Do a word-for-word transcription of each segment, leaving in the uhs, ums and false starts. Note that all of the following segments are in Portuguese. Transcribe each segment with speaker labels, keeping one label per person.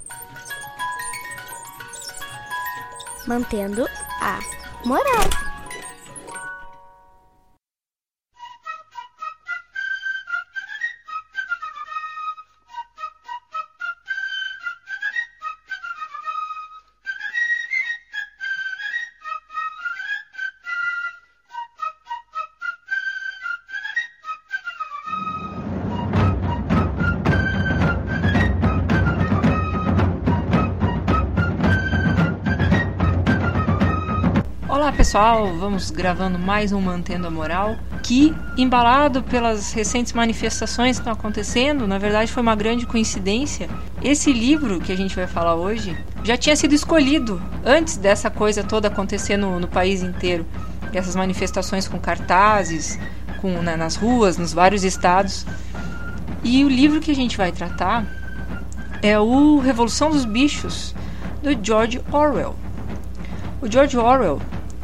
Speaker 1: Mantendo a moral.
Speaker 2: Olá pessoal, vamos gravando mais um Mantendo a Moral, que, embalado pelas recentes manifestações que estão acontecendo, na verdade foi uma grande coincidência. Esse livro que a gente vai falar hoje já tinha sido escolhido antes dessa coisa toda acontecer no, no país inteiro. Essas manifestações com cartazes, com, né, nas ruas, nos vários estados. E o livro que a gente vai tratar é o Revolução dos Bichos, do George Orwell. O George Orwell,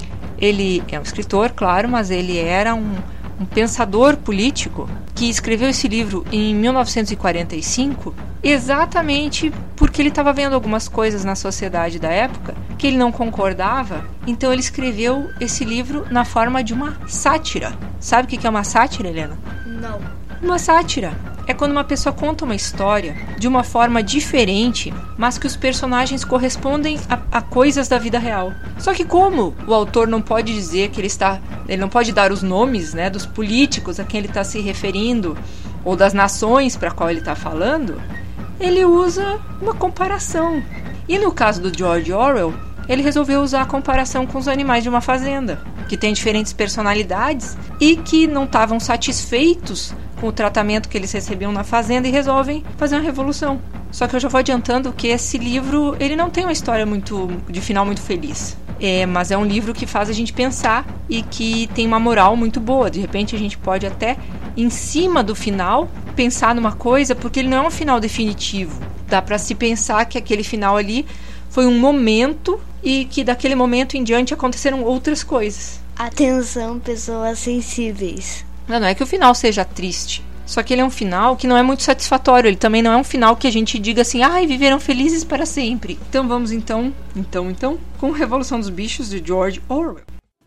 Speaker 2: ele é um escritor, claro, mas ele era um, um pensador político que escreveu esse livro em mil novecentos e quarenta e cinco, exatamente porque ele estava vendo algumas coisas na sociedade da época que ele não concordava. Então ele escreveu esse livro na forma de uma sátira. Sabe o que é uma sátira, Helena?
Speaker 1: Não.
Speaker 2: Uma sátira é quando uma pessoa conta uma história de uma forma diferente, mas que os personagens correspondem a, a coisas da vida real. Só que como o autor não pode dizer que ele está... Ele não pode dar os nomes, né, dos políticos a quem ele está se referindo, ou das nações para qual ele está falando, ele usa uma comparação. E no caso do George Orwell, ele resolveu usar a comparação com os animais de uma fazenda, que têm diferentes personalidades e que não estavam satisfeitos com o tratamento que eles recebiam na fazenda e resolvem fazer uma revolução. Só que eu já vou adiantando que esse livro, ele não tem uma história muito, de final muito feliz. É, mas é um livro que faz a gente pensar e que tem uma moral muito boa. De repente a gente pode até, em cima do final, pensar numa coisa, porque ele não é um final definitivo. Dá para se pensar que aquele final ali foi um momento e que daquele momento em diante aconteceram outras coisas.
Speaker 1: Atenção, pessoas sensíveis.
Speaker 2: Não, não é que o final seja triste, só que ele é um final que não é muito satisfatório. Ele também não é um final que a gente diga assim, ai, viveram felizes para sempre. Então vamos então, então, então, com Revolução dos Bichos, de George Orwell.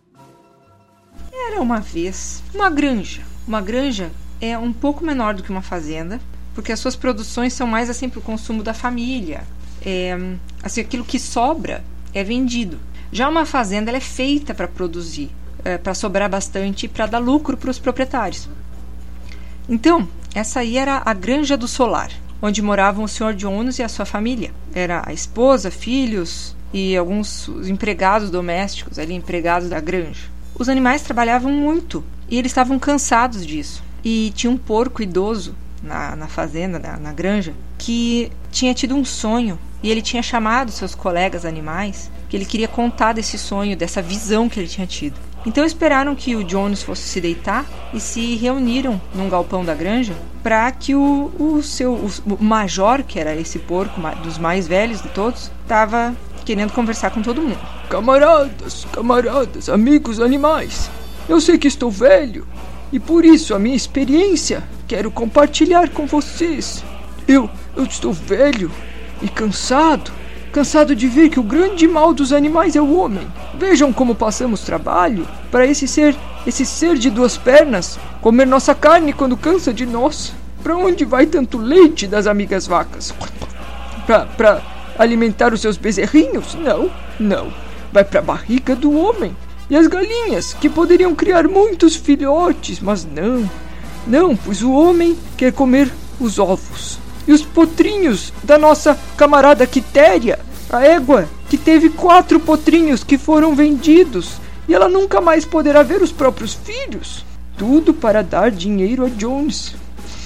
Speaker 2: Era uma vez uma granja. Uma granja é um pouco menor do que uma fazenda, porque as suas produções são mais assim para o consumo da família. É, assim, aquilo que sobra é vendido. Já uma fazenda, ela é feita para produzir, é, para sobrar bastante e para dar lucro para os proprietários. Então, essa aí era a Granja do Solar, onde moravam o senhor Jones e a sua família. Era a esposa, filhos e alguns empregados domésticos, ali, empregados da granja. Os animais trabalhavam muito e eles estavam cansados disso. E tinha um porco idoso na, na fazenda, na, na granja, que tinha tido um sonho e ele tinha chamado seus colegas animais, que ele queria contar desse sonho, dessa visão que ele tinha tido. Então esperaram que o Jones fosse se deitar e se reuniram num galpão da granja para que o, o seu o, o major, que era esse porco dos mais velhos de todos, estava querendo conversar com todo mundo.
Speaker 3: Camaradas, camaradas, amigos animais, eu sei que estou velho e por isso a minha experiência quero compartilhar com vocês. Eu, eu estou velho e cansado. Cansado de ver que o grande mal dos animais é o homem. Vejam como passamos trabalho para esse ser, esse ser de duas pernas, comer nossa carne quando cansa de nós. Para onde vai tanto leite das amigas vacas? Para para alimentar os seus bezerrinhos? Não, não. Vai para a barriga do homem. E as galinhas, que poderiam criar muitos filhotes, mas não. Não, pois o homem quer comer os ovos. E os potrinhos da nossa camarada Quitéria, a égua que teve quatro potrinhos que foram vendidos e ela nunca mais poderá ver os próprios filhos. Tudo para dar dinheiro a Jones.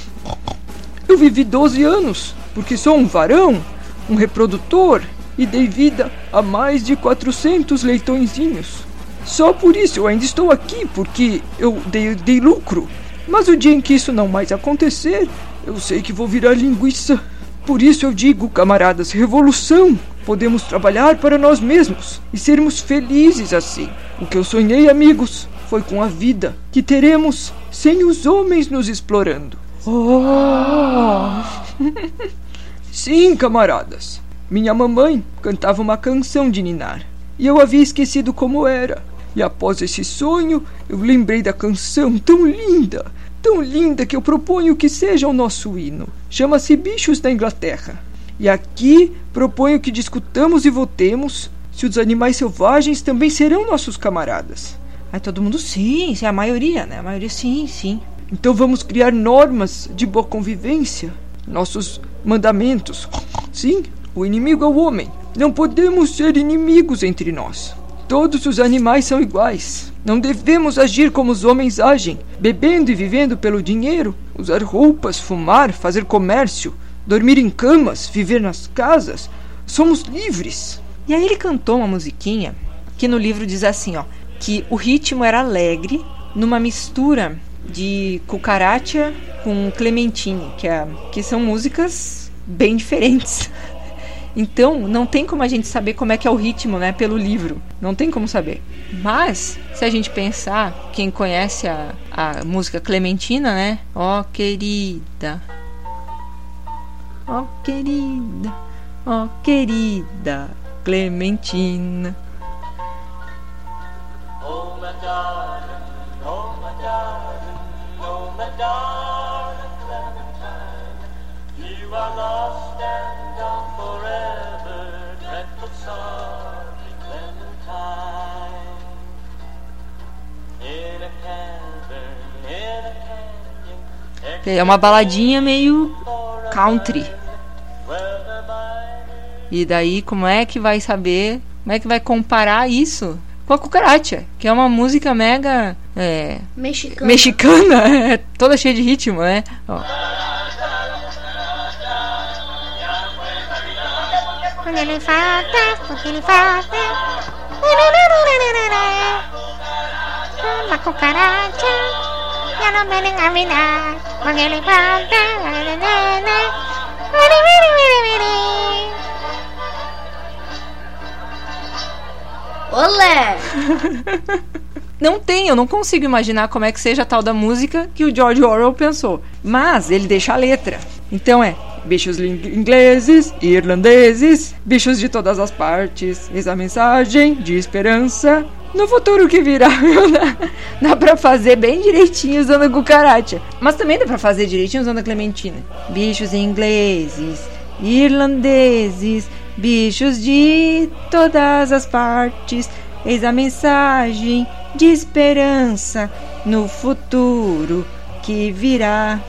Speaker 3: Eu vivi doze anos, porque sou um varão, um reprodutor e dei vida a mais de quatrocentos leitõezinhos. Só por isso eu ainda estou aqui, porque eu dei, dei lucro. Mas o dia em que isso não mais acontecer, eu sei que vou virar linguiça. Por isso eu digo, camaradas, revolução. Podemos trabalhar para nós mesmos e sermos felizes assim. O que eu sonhei, amigos, foi com a vida que teremos sem os homens nos explorando. Oh! Sim, camaradas. minha mamãe cantava uma canção de ninar, e eu havia esquecido como era. E após esse sonho, eu lembrei da canção tão linda, tão linda que eu proponho que seja o nosso hino. Chama-se Bichos da Inglaterra. E aqui proponho que discutamos e votemos se os animais selvagens também serão nossos camaradas.
Speaker 2: Aí todo mundo sim, sim, a maioria, né? A maioria sim, sim.
Speaker 3: Então vamos criar normas de boa convivência, nossos mandamentos. Sim, o inimigo é o homem. Não podemos ser inimigos entre nós. Todos os animais são iguais. Não devemos agir como os homens agem, bebendo e vivendo pelo dinheiro, usar roupas, fumar, fazer comércio, dormir em camas, viver nas casas. Somos livres.
Speaker 2: E aí ele cantou uma musiquinha que no livro diz assim, ó, que o ritmo era alegre, numa mistura de cucaracha com clementine, que, é, que são músicas bem diferentes. Então, não tem como a gente saber como é que é o ritmo, né, pelo livro. Não tem como saber. Mas, se a gente pensar, quem conhece a, a música Clementina, né? Ó, querida. Ó, querida. Ó, querida Clementina.
Speaker 4: Oh, my darling, oh, my darling, oh, my darling Clementine, you are lost and gone forever, dreadful sorry Clementine. In a cavern, in a canyon,
Speaker 2: É uma baladinha meio country. E daí, como é que vai saber, como é que vai comparar isso com a cucaracha, que é uma música mega é,
Speaker 1: Mexicana.
Speaker 2: mexicana, é, toda cheia de ritmo, né? Ó.
Speaker 5: Quando ele falta, quando ele falta, uma cucaracha, já não vai engavinar. Quando ele falta,
Speaker 1: Olé!
Speaker 2: Não tem, eu não consigo imaginar como é que seja a tal da música que o George Orwell pensou. Mas ele deixa a letra. Então é bichos ingleses, irlandeses, bichos de todas as partes. Eis a mensagem de esperança no futuro que virá. Dá pra fazer bem direitinho usando a cucaracha. Mas também dá pra fazer direitinho usando a clementina. Bichos ingleses, irlandeses, bichos de todas as partes. Eis a mensagem de esperança no futuro que virá.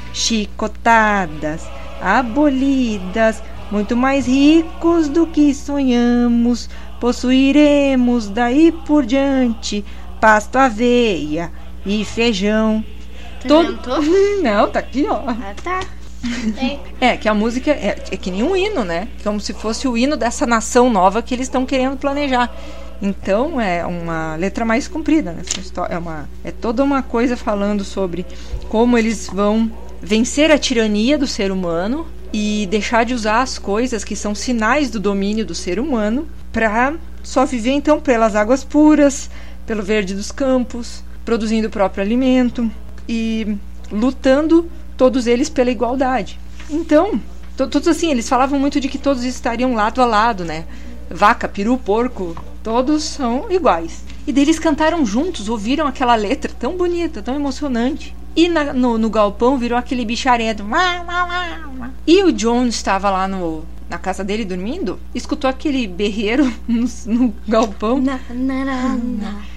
Speaker 2: Chicotadas abolidas, muito mais ricos do que sonhamos. Possuiremos daí por diante pasto, aveia e feijão. Todo... Não, tá aqui, ó.
Speaker 1: Ah, tá.
Speaker 2: É, que a música é, é que nem um hino, né? Como se fosse o hino dessa nação nova que eles estão querendo planejar. Então é uma letra mais comprida, né? É, uma, é toda uma coisa falando sobre como eles vão vencer a tirania do ser humano e deixar de usar as coisas que são sinais do domínio do ser humano para só viver então pelas águas puras, pelo verde dos campos, produzindo o próprio alimento e lutando todos eles pela igualdade. Então, to- todos assim, eles falavam muito de que todos estariam lado a lado, né? Vaca, peru, porco, todos são iguais. E daí eles cantaram juntos, ouviram aquela letra tão bonita, tão emocionante. E na, no, no galpão virou aquele bicharedo. E o John estava lá no, na casa dele dormindo, escutou aquele berreiro no, no galpão.
Speaker 1: Na, na, na, na.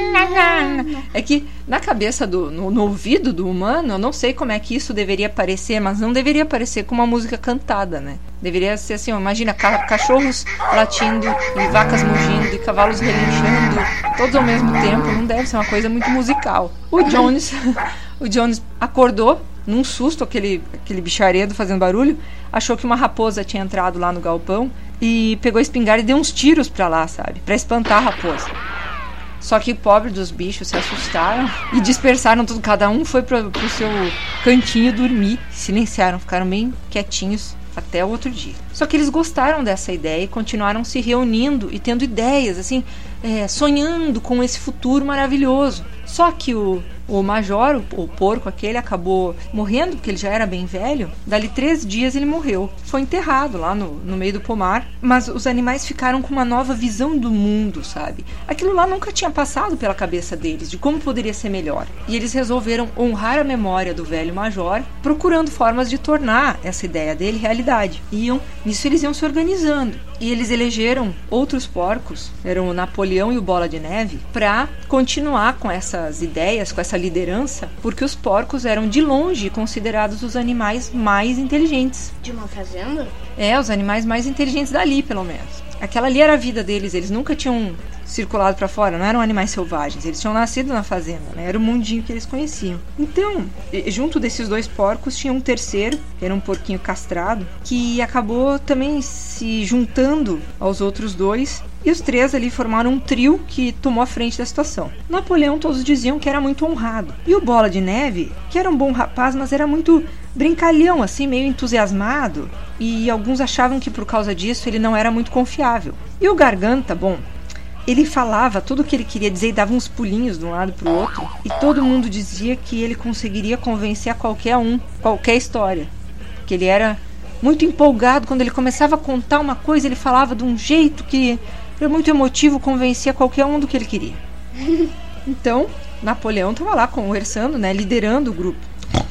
Speaker 2: É que na cabeça do no, no ouvido do humano, eu não sei como é que isso deveria parecer, mas não deveria parecer com uma música cantada, né? Deveria ser assim, ó, imagina ca- cachorros latindo e vacas mugindo e cavalos relinchando todos ao mesmo tempo. Não deve ser uma coisa muito musical. O Jones o Jones acordou num susto, aquele, aquele bicharedo fazendo barulho, achou que uma raposa tinha entrado lá no galpão e pegou a espingarda e deu uns tiros pra lá, sabe? Pra espantar a raposa. Só que o pobre dos bichos se assustaram e dispersaram tudo. Cada um foi pro, pro seu cantinho dormir. Silenciaram, ficaram bem quietinhos até o outro dia. Só que eles gostaram dessa ideia e continuaram se reunindo e tendo ideias, assim, é, sonhando com esse futuro maravilhoso. Só que o, o major, o, o porco aquele, acabou morrendo, porque ele já era bem velho. Dali três dias ele morreu. Foi enterrado lá no, no meio do pomar. Mas os animais ficaram com uma nova visão do mundo, sabe? Aquilo lá nunca tinha passado pela cabeça deles, de como poderia ser melhor. E eles resolveram honrar a memória do velho major, procurando formas de tornar essa ideia dele realidade. Iam, nisso eles iam se organizando. E eles elegeram outros porcos, eram o Napoleão e o Bola de Neve, para continuar com essas ideias, com essa liderança, porque os porcos eram de longe considerados os animais mais inteligentes.
Speaker 1: De uma fazenda?
Speaker 2: É, os animais mais inteligentes dali, pelo menos. Aquela ali era a vida deles, eles nunca tinham circulado para fora, não eram animais selvagens, eles tinham nascido na fazenda, né? Era o mundinho que eles conheciam. Então, junto desses dois porcos tinha um terceiro, que era um porquinho castrado, que acabou também se juntando aos outros dois, e os três ali formaram um trio que tomou a frente da situação. Napoleão todos diziam que era muito honrado, e o Bola de Neve, que era um bom rapaz, mas era muito brincalhão, assim, meio entusiasmado, e alguns achavam que por causa disso ele não era muito confiável. E o Garganta, bom, ele falava tudo o que ele queria dizer e dava uns pulinhos de um lado para o outro. E todo mundo dizia que ele conseguiria convencer a qualquer um, qualquer história. Que ele era muito empolgado. Quando ele começava a contar uma coisa, ele falava de um jeito que era muito emotivo, convencia qualquer um do que ele queria. Então, Napoleão estava lá conversando, né, liderando o grupo.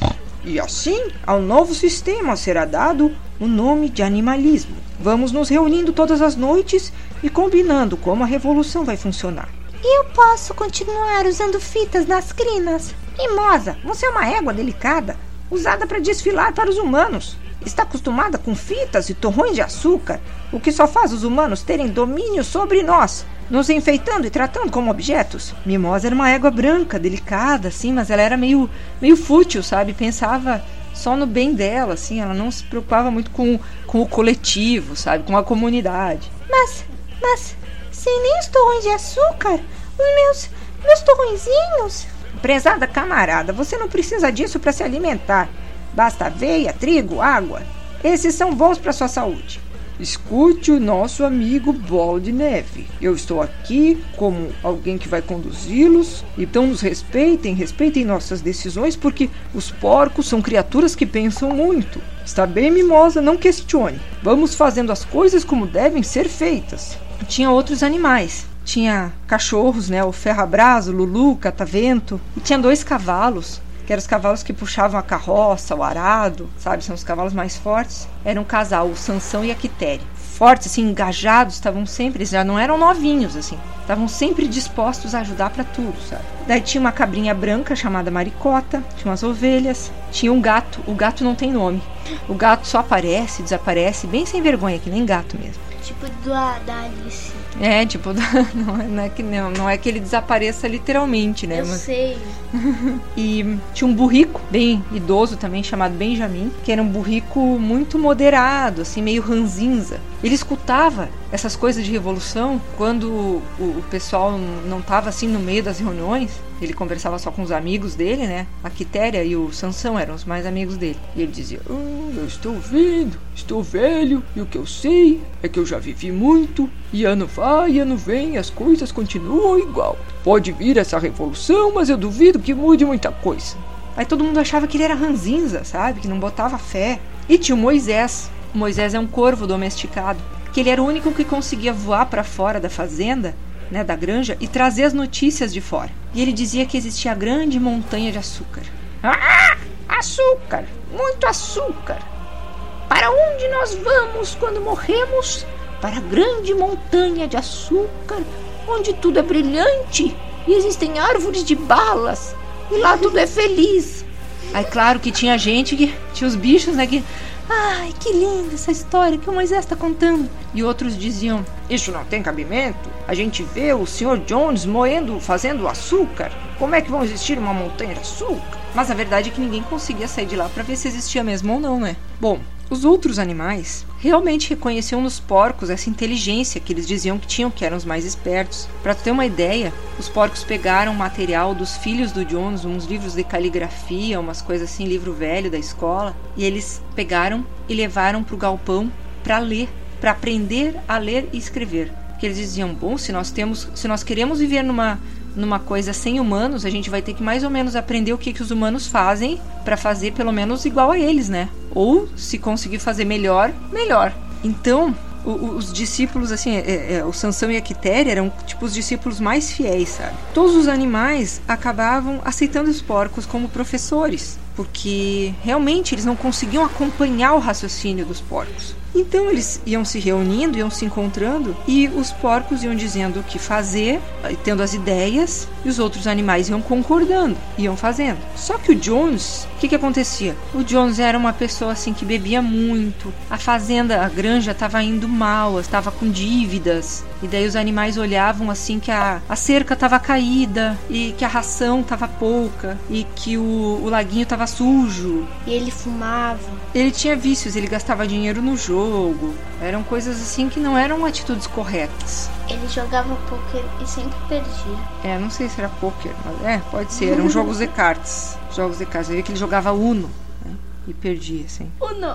Speaker 2: E assim, ao novo sistema será dado o nome de animalismo. Vamos nos reunindo todas as noites e combinando como a revolução vai funcionar.
Speaker 5: Eu posso continuar usando fitas nas crinas.
Speaker 6: Mimosa, você é uma égua delicada, usada para desfilar para os humanos. Está acostumada com fitas e torrões de açúcar, o que só faz os humanos terem domínio sobre nós, nos enfeitando e tratando como objetos.
Speaker 2: Mimosa era uma égua branca, delicada, assim, mas ela era meio, meio fútil, sabe? Pensava só no bem dela, assim, ela não se preocupava muito com, com o coletivo, sabe? Com a comunidade.
Speaker 5: Mas, mas, sem nem os torrões de açúcar, os meus, meus torrõezinhos...
Speaker 6: Prezada camarada, você não precisa disso para se alimentar. Basta aveia, trigo, água. Esses são bons para sua saúde.
Speaker 3: Escute o nosso amigo Bola de Neve. Eu estou aqui como alguém que vai conduzi-los. Então nos respeitem, respeitem nossas decisões, porque os porcos são criaturas que pensam muito. Está bem, Mimosa, não questione. Vamos fazendo as coisas como devem ser feitas.
Speaker 2: Tinha outros animais. Tinha cachorros, né? O Ferrabras, o Lulu, o Catavento. E tinha dois cavalos, que eram os cavalos que puxavam a carroça, o arado, sabe? São os cavalos mais fortes. Era um casal, o Sansão e a Quitéria. Fortes, assim, engajados, estavam sempre... Eles já não eram novinhos, assim. Estavam sempre dispostos a ajudar pra tudo, sabe? Daí tinha uma cabrinha branca chamada Maricota. Tinha umas ovelhas. Tinha um gato. O gato não tem nome. O gato só aparece, desaparece, bem sem vergonha, que nem gato mesmo.
Speaker 1: Tipo do, da Alice.
Speaker 2: É, tipo, não é, não, é que, não, não é que ele desapareça literalmente, né?
Speaker 1: Eu
Speaker 2: Mas...
Speaker 1: sei.
Speaker 2: E tinha um burrico, bem idoso também, chamado Benjamin, que era um burrico muito moderado, assim, meio ranzinza. Ele escutava essas coisas de revolução quando o, o pessoal não estava assim no meio das reuniões. Ele conversava só com os amigos dele, né? A Quitéria e o Sansão eram os mais amigos dele. E ele dizia:
Speaker 3: ah, eu estou vendo, estou velho, e o que eu sei é que eu já vivi muito, e ano vai, ano vem, as coisas continuam igual. Pode vir essa revolução, mas eu duvido que mude muita coisa.
Speaker 2: Aí todo mundo achava que ele era ranzinza, sabe? Que não botava fé. E tinha o Moisés. O Moisés é um corvo domesticado, que ele era o único que conseguia voar para fora da fazenda, né, da granja, e trazer as notícias de fora. E ele dizia que existia a grande montanha de açúcar.
Speaker 6: Ah, açúcar, muito açúcar. Para onde nós vamos quando morremos? Para a grande montanha de açúcar, onde tudo é brilhante e existem árvores de balas, e lá tudo é feliz.
Speaker 2: Aí claro que tinha gente, que tinha os bichos, né, que... Ai, que linda essa história que o Moisés está contando. E outros diziam:
Speaker 6: isso não tem cabimento. A gente vê o senhor Jones moendo, fazendo açúcar. Como é que vão existir uma montanha de açúcar?
Speaker 2: Mas a verdade é que ninguém conseguia sair de lá para ver se existia mesmo ou não, né? Bom, os outros animais realmente reconheciam nos porcos essa inteligência que eles diziam que tinham, que eram os mais espertos. Para ter uma ideia, os porcos pegaram material dos filhos do Jones, uns livros de caligrafia, umas coisas assim, livro velho da escola, e eles pegaram e levaram para o galpão para ler, para aprender a ler e escrever. Que eles diziam, bom, se nós temos, se nós queremos viver numa numa coisa sem humanos, a gente vai ter que mais ou menos aprender o que, que os humanos fazem para fazer pelo menos igual a eles, né? Ou se conseguir fazer melhor, melhor. Então, o, o, os discípulos, assim, é, é, o Sansão e a Quitéria eram tipo os discípulos mais fiéis, sabe? Todos os animais acabavam aceitando os porcos como professores, porque realmente eles não conseguiam acompanhar o raciocínio dos porcos. Então eles iam se reunindo, iam se encontrando, e os porcos iam dizendo o que fazer, tendo as ideias, e os outros animais iam concordando, iam fazendo. Só que o Jones, o que que acontecia? O Jones era uma pessoa assim que bebia muito, a fazenda, a granja estava indo mal, estava com dívidas, e daí os animais olhavam assim que a, a cerca estava caída, e que a ração estava pouca, e que o, o laguinho estava sujo.
Speaker 1: E ele fumava.
Speaker 2: Ele tinha vícios, ele gastava dinheiro no jogo. Eram coisas assim que não eram atitudes corretas.
Speaker 1: Ele jogava pôquer e sempre perdia.
Speaker 2: É, não sei se era pôquer, mas é, pode ser. Eram jogos de cartas. Jogos de cartas. Eu vi que ele jogava Uno, né? E perdia, assim.
Speaker 1: Uno!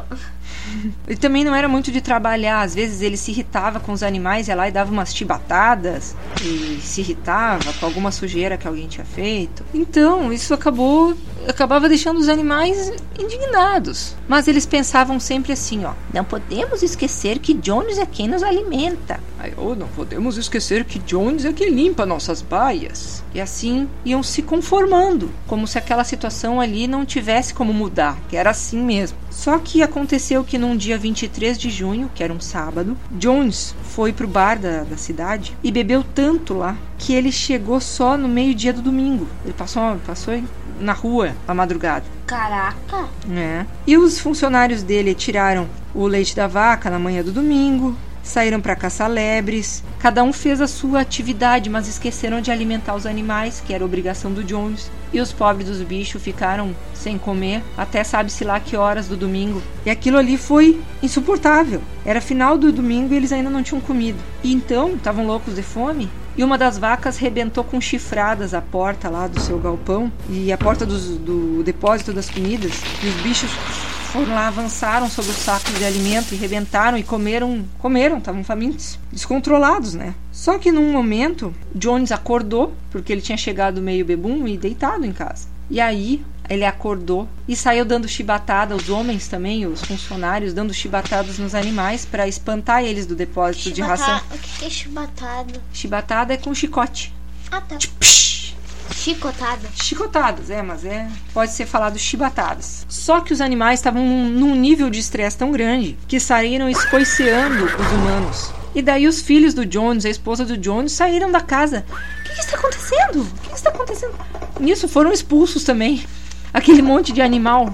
Speaker 2: Ele também não era muito de trabalhar. Às vezes ele se irritava com os animais, ia lá e dava umas chibatadas, e se irritava com alguma sujeira que alguém tinha feito. Então, isso acabou acabava deixando os animais indignados. Mas eles pensavam sempre assim, ó:
Speaker 6: não podemos esquecer que Jones é quem nos alimenta.
Speaker 3: Ai, oh, não podemos esquecer que Jones é quem limpa nossas baias.
Speaker 2: E assim iam se conformando, como se aquela situação ali não tivesse como mudar, que era assim mesmo. Só que aconteceu que num dia vinte e três de junho, que era um sábado, Jones foi pro bar da, da cidade e bebeu tanto lá que ele chegou só no meio-dia do domingo. Ele passou, passou na rua à madrugada.
Speaker 1: Caraca!
Speaker 2: É. E os funcionários dele tiraram o leite da vaca na manhã do domingo, saíram para caçar lebres, cada um fez a sua atividade, mas esqueceram de alimentar os animais, que era obrigação do Jones. E os pobres dos bichos ficaram sem comer até sabe-se lá que horas do domingo. E aquilo ali foi insuportável. Era final do domingo e eles ainda não tinham comido. E então, estavam loucos de fome, e uma das vacas rebentou com chifradas a porta lá do seu galpão, e a porta dos, do depósito das comidas, e os bichos foram lá, avançaram sobre os sacos de alimento e rebentaram e comeram, comeram, estavam famintos, descontrolados, né? Só que num momento, Jones acordou, porque ele tinha chegado meio bebum e deitado em casa. E aí, ele acordou e saiu dando chibatada, os homens também, os funcionários, dando chibatadas nos animais para espantar eles do depósito
Speaker 1: Chibata...
Speaker 2: de ração.
Speaker 1: O que é chibatado?
Speaker 2: Chibatada é com chicote.
Speaker 1: Ah, tá.
Speaker 2: Psh!
Speaker 1: Chicotada.
Speaker 2: Chicotadas, é, mas é, pode ser falado chibatadas. Só que os animais estavam num, num nível de estresse tão grande que saíram escoiceando os humanos. E daí os filhos do Jones, a esposa do Jones, saíram da casa. O que, que está acontecendo? O que, que está acontecendo? Nisso foram expulsos também. Aquele monte de animal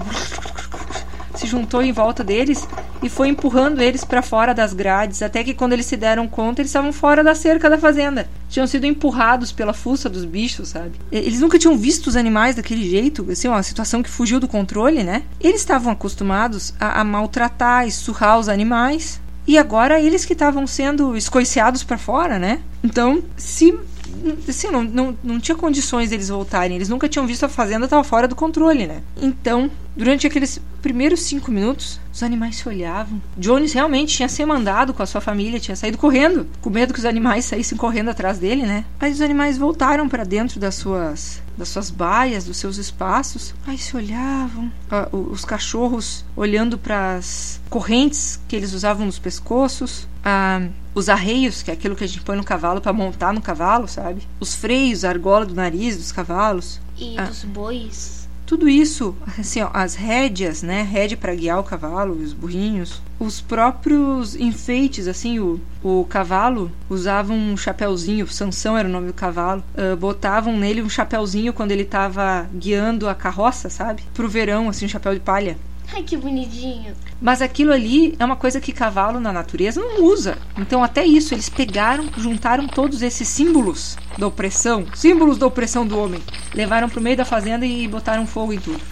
Speaker 2: se juntou em volta deles e foi empurrando eles para fora das grades, até que quando eles se deram conta, eles estavam fora da cerca da fazenda. Tinham sido empurrados pela fuça dos bichos, sabe? Eles nunca tinham visto os animais daquele jeito, assim, uma situação que fugiu do controle, né? Eles estavam acostumados a, a maltratar e surrar os animais, e agora eles que estavam sendo escoiceados para fora, né? Então, se... Assim, não, não, não tinha condições deles voltarem. Eles nunca tinham visto a fazenda, estava fora do controle, né? Então, durante aqueles primeiros cinco minutos, os animais se olhavam. Jones realmente tinha se mandado com a sua família, tinha saído correndo, com medo que os animais saíssem correndo atrás dele, né? Mas os animais voltaram para dentro das suas, das suas baias, dos seus espaços. Aí se olhavam. Os cachorros olhando para as correntes que eles usavam nos pescoços. Ah, os arreios, que é aquilo que a gente põe no cavalo para montar no cavalo, sabe? Os freios, a argola do nariz dos cavalos.
Speaker 1: E
Speaker 2: ah,
Speaker 1: dos bois.
Speaker 2: Tudo isso, assim, ó, as rédeas, né? Rédea para guiar o cavalo, os burrinhos. Os próprios enfeites, assim, o, o cavalo usava um chapéuzinho, Sansão era o nome do cavalo, uh, botavam nele um chapéuzinho quando ele tava guiando a carroça, sabe? Pro verão, assim, um chapéu de palha.
Speaker 1: Ai, que bonitinho.
Speaker 2: Mas aquilo ali é uma coisa que cavalo na natureza não usa. Então até isso, eles pegaram, juntaram todos esses símbolos da opressão, símbolos da opressão do homem, levaram pro meio da fazenda e botaram fogo em tudo.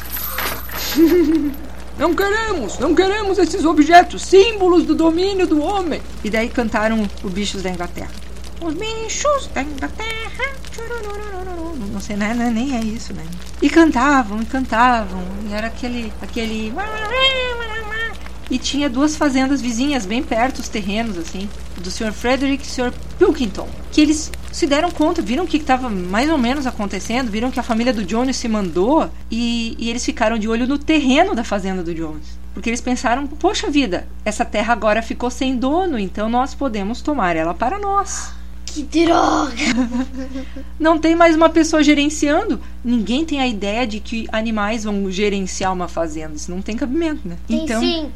Speaker 3: Não queremos, não queremos esses objetos, símbolos do domínio do homem.
Speaker 2: E daí cantaram os bichos da Inglaterra.
Speaker 6: Os bichos da Inglaterra.
Speaker 2: Não sei, né? Nem é isso, né? E cantavam, e cantavam. E era aquele... aquele... e tinha duas fazendas vizinhas bem perto, os terrenos, assim, do senhor Frederick e do senhor Pilkington, que eles se deram conta, viram o que estava mais ou menos acontecendo, viram que a família do Jones se mandou e, e eles ficaram de olho no terreno da fazenda do Jones. Porque eles pensaram, poxa vida, essa terra agora ficou sem dono, então nós podemos tomar ela para nós.
Speaker 1: Que droga!
Speaker 2: Não tem mais uma pessoa gerenciando. Ninguém tem a ideia de que animais vão gerenciar uma fazenda. Isso não tem cabimento, né?
Speaker 1: Tem
Speaker 2: então,
Speaker 1: sim.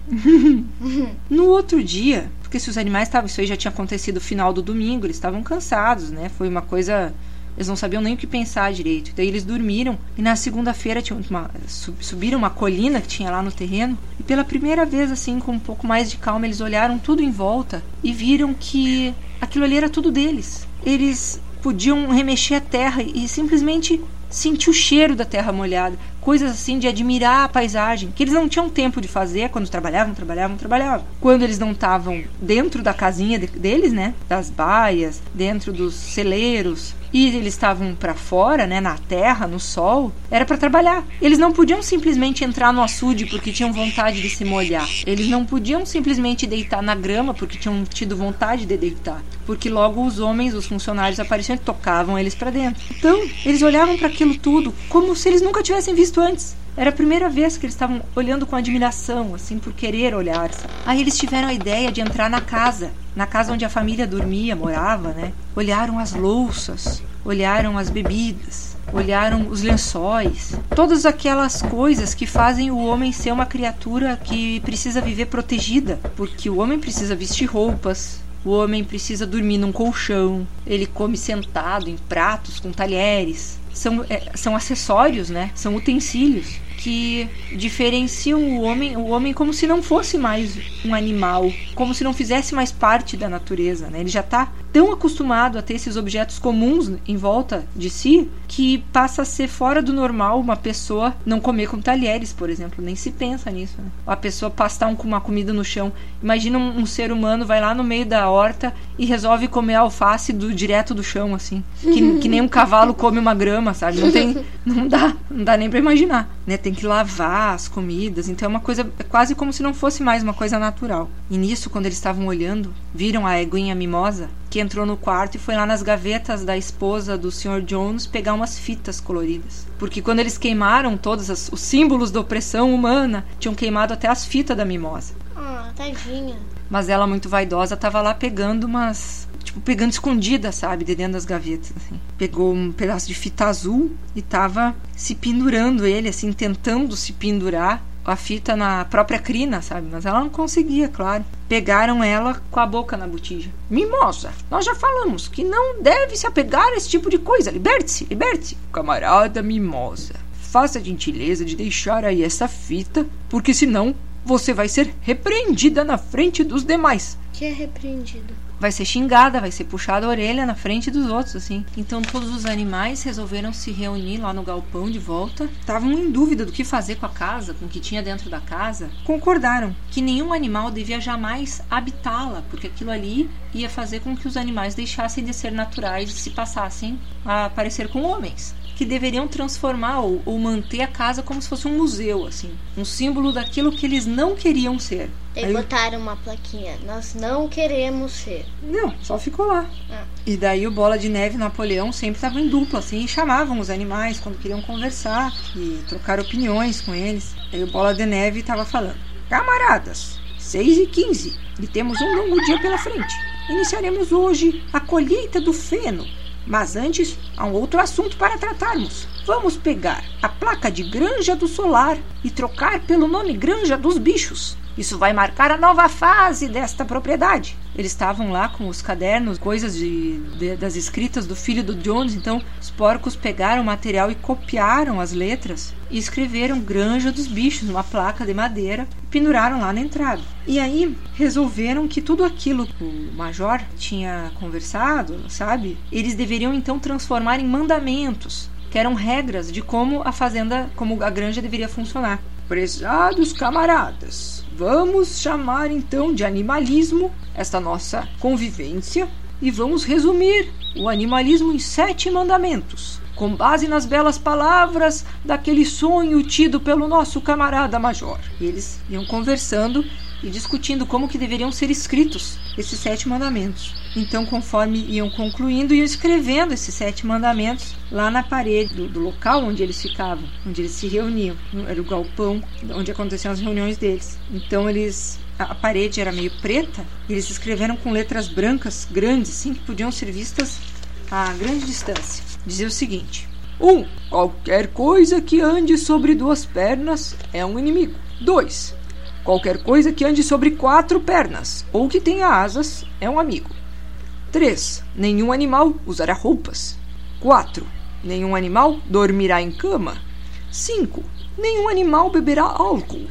Speaker 2: No outro dia, porque se os animais estavam... Isso aí já tinha acontecido no final do domingo, eles estavam cansados, né? Foi uma coisa... Eles não sabiam nem o que pensar direito. Daí eles dormiram. E na segunda-feira tinha uma, subiram uma colina que tinha lá no terreno. E pela primeira vez, assim, com um pouco mais de calma, eles olharam tudo em volta e viram que aquilo ali era tudo deles. Eles podiam remexer a terra e simplesmente sentir o cheiro da terra molhada. Coisas assim de admirar a paisagem, que eles não tinham tempo de fazer quando trabalhavam, trabalhavam, trabalhavam. Quando eles não estavam dentro da casinha de, deles, né? Das baias, dentro dos celeiros, e eles estavam para fora, né, na terra, no sol, era para trabalhar. Eles não podiam simplesmente entrar no açude porque tinham vontade de se molhar. Eles não podiam simplesmente deitar na grama porque tinham tido vontade de deitar, porque logo os homens, os funcionários apareciam e tocavam eles para dentro. Então, eles olhavam para aquilo tudo como se eles nunca tivessem visto antes. Era a primeira vez que eles estavam olhando com admiração, assim, por querer olhar. Sabe? Aí eles tiveram a ideia de entrar na casa, na casa onde a família dormia, morava, né? Olharam as louças, olharam as bebidas, olharam os lençóis, todas aquelas coisas que fazem o homem ser uma criatura que precisa viver protegida, porque o homem precisa vestir roupas, o homem precisa dormir num colchão, ele come sentado em pratos com talheres. São, é, são acessórios, né? São utensílios que diferenciam o homem, o homem como se não fosse mais um animal, como se não fizesse mais parte da natureza, né? Ele já está tão acostumado a ter esses objetos comuns em volta de si que passa a ser fora do normal uma pessoa não comer com talheres, por exemplo. Nem se pensa nisso, né? A pessoa pastar um, uma comida no chão. Imagina um, um ser humano vai lá no meio da horta e resolve comer alface do, direto do chão, assim. Que, que nem um cavalo come uma grama, sabe? Não tem, não dá, não dá nem pra imaginar, né? Tem que lavar as comidas, então é uma coisa, é quase como se não fosse mais uma coisa natural. E nisso, quando eles estavam olhando, viram a eguinha mimosa, que entrou no quarto e foi lá nas gavetas da esposa do senhor Jones pegar umas fitas coloridas. Porque quando eles queimaram todos as, os símbolos da opressão humana, tinham queimado até as fitas da mimosa.
Speaker 1: Ah, tadinha.
Speaker 2: Mas ela, muito vaidosa, tava lá pegando umas... Tipo, pegando escondida, sabe? De dentro das gavetas, assim. Pegou um pedaço de fita azul e tava se pendurando ele, assim, tentando se pendurar a fita na própria crina, sabe? Mas ela não conseguia, claro. Pegaram ela com a boca na botija.
Speaker 6: Mimosa, nós já falamos que não deve se apegar a esse tipo de coisa. Liberte-se, liberte-se.
Speaker 3: Camarada Mimosa, faça a gentileza de deixar aí essa fita, porque senão você vai ser repreendida na frente dos demais.
Speaker 1: Que é repreendido?
Speaker 2: Vai ser xingada, vai ser puxada a orelha na frente dos outros, assim. Então todos os animais resolveram se reunir lá no galpão de volta. Estavam em dúvida do que fazer com a casa, com o que tinha dentro da casa. Concordaram que nenhum animal devia jamais habitá-la, porque aquilo ali ia fazer com que os animais deixassem de ser naturais e se passassem a parecer com homens. Que deveriam transformar ou, ou manter a casa como se fosse um museu, assim. Um símbolo daquilo que eles não queriam ser.
Speaker 1: Eles
Speaker 2: Aí...
Speaker 1: botaram uma plaquinha. Nós não queremos ser.
Speaker 2: Não, só ficou lá.
Speaker 1: Ah.
Speaker 2: E daí o Bola de Neve e Napoleão sempre estavam em dupla, assim, e chamavam os animais quando queriam conversar e trocar opiniões com eles. Aí o Bola de Neve estava falando:
Speaker 6: camaradas, seis e quinze, e temos um longo dia pela frente. Iniciaremos hoje a colheita do feno. Mas antes, há um outro assunto para tratarmos. Vamos pegar a placa de Granja do Solar e trocar pelo nome Granja dos Bichos. Isso vai marcar a nova fase desta propriedade. Eles estavam lá com os cadernos, coisas de, de, das escritas do filho do Jones. Então, os porcos pegaram o material e copiaram as letras e escreveram Granja dos Bichos numa placa de madeira e penduraram lá na entrada. E aí, resolveram que tudo aquilo que o major tinha conversado, sabe? Eles deveriam, então, transformar em mandamentos, que eram regras de como a fazenda, como a granja deveria funcionar.
Speaker 3: Prezados camaradas, vamos chamar então de animalismo esta nossa convivência e vamos resumir o animalismo em sete mandamentos, com base nas belas palavras daquele sonho tido pelo nosso camarada major.
Speaker 2: E eles iam conversando e discutindo como que deveriam ser escritos esses sete mandamentos. Então, conforme iam concluindo, iam escrevendo esses sete mandamentos lá na parede do, do local onde eles ficavam, onde eles se reuniam. Era o galpão onde aconteciam as reuniões deles. Então, eles... a parede era meio preta, eles escreveram com letras brancas grandes, sim, que podiam ser vistas a grande distância. Dizia o seguinte:
Speaker 3: um. Qualquer coisa que ande sobre duas pernas é um inimigo. dois. Qualquer coisa que ande sobre quatro pernas ou que tenha asas é um amigo. três. Nenhum animal usará roupas. quatro. Nenhum animal dormirá em cama. cinco. Nenhum animal beberá álcool.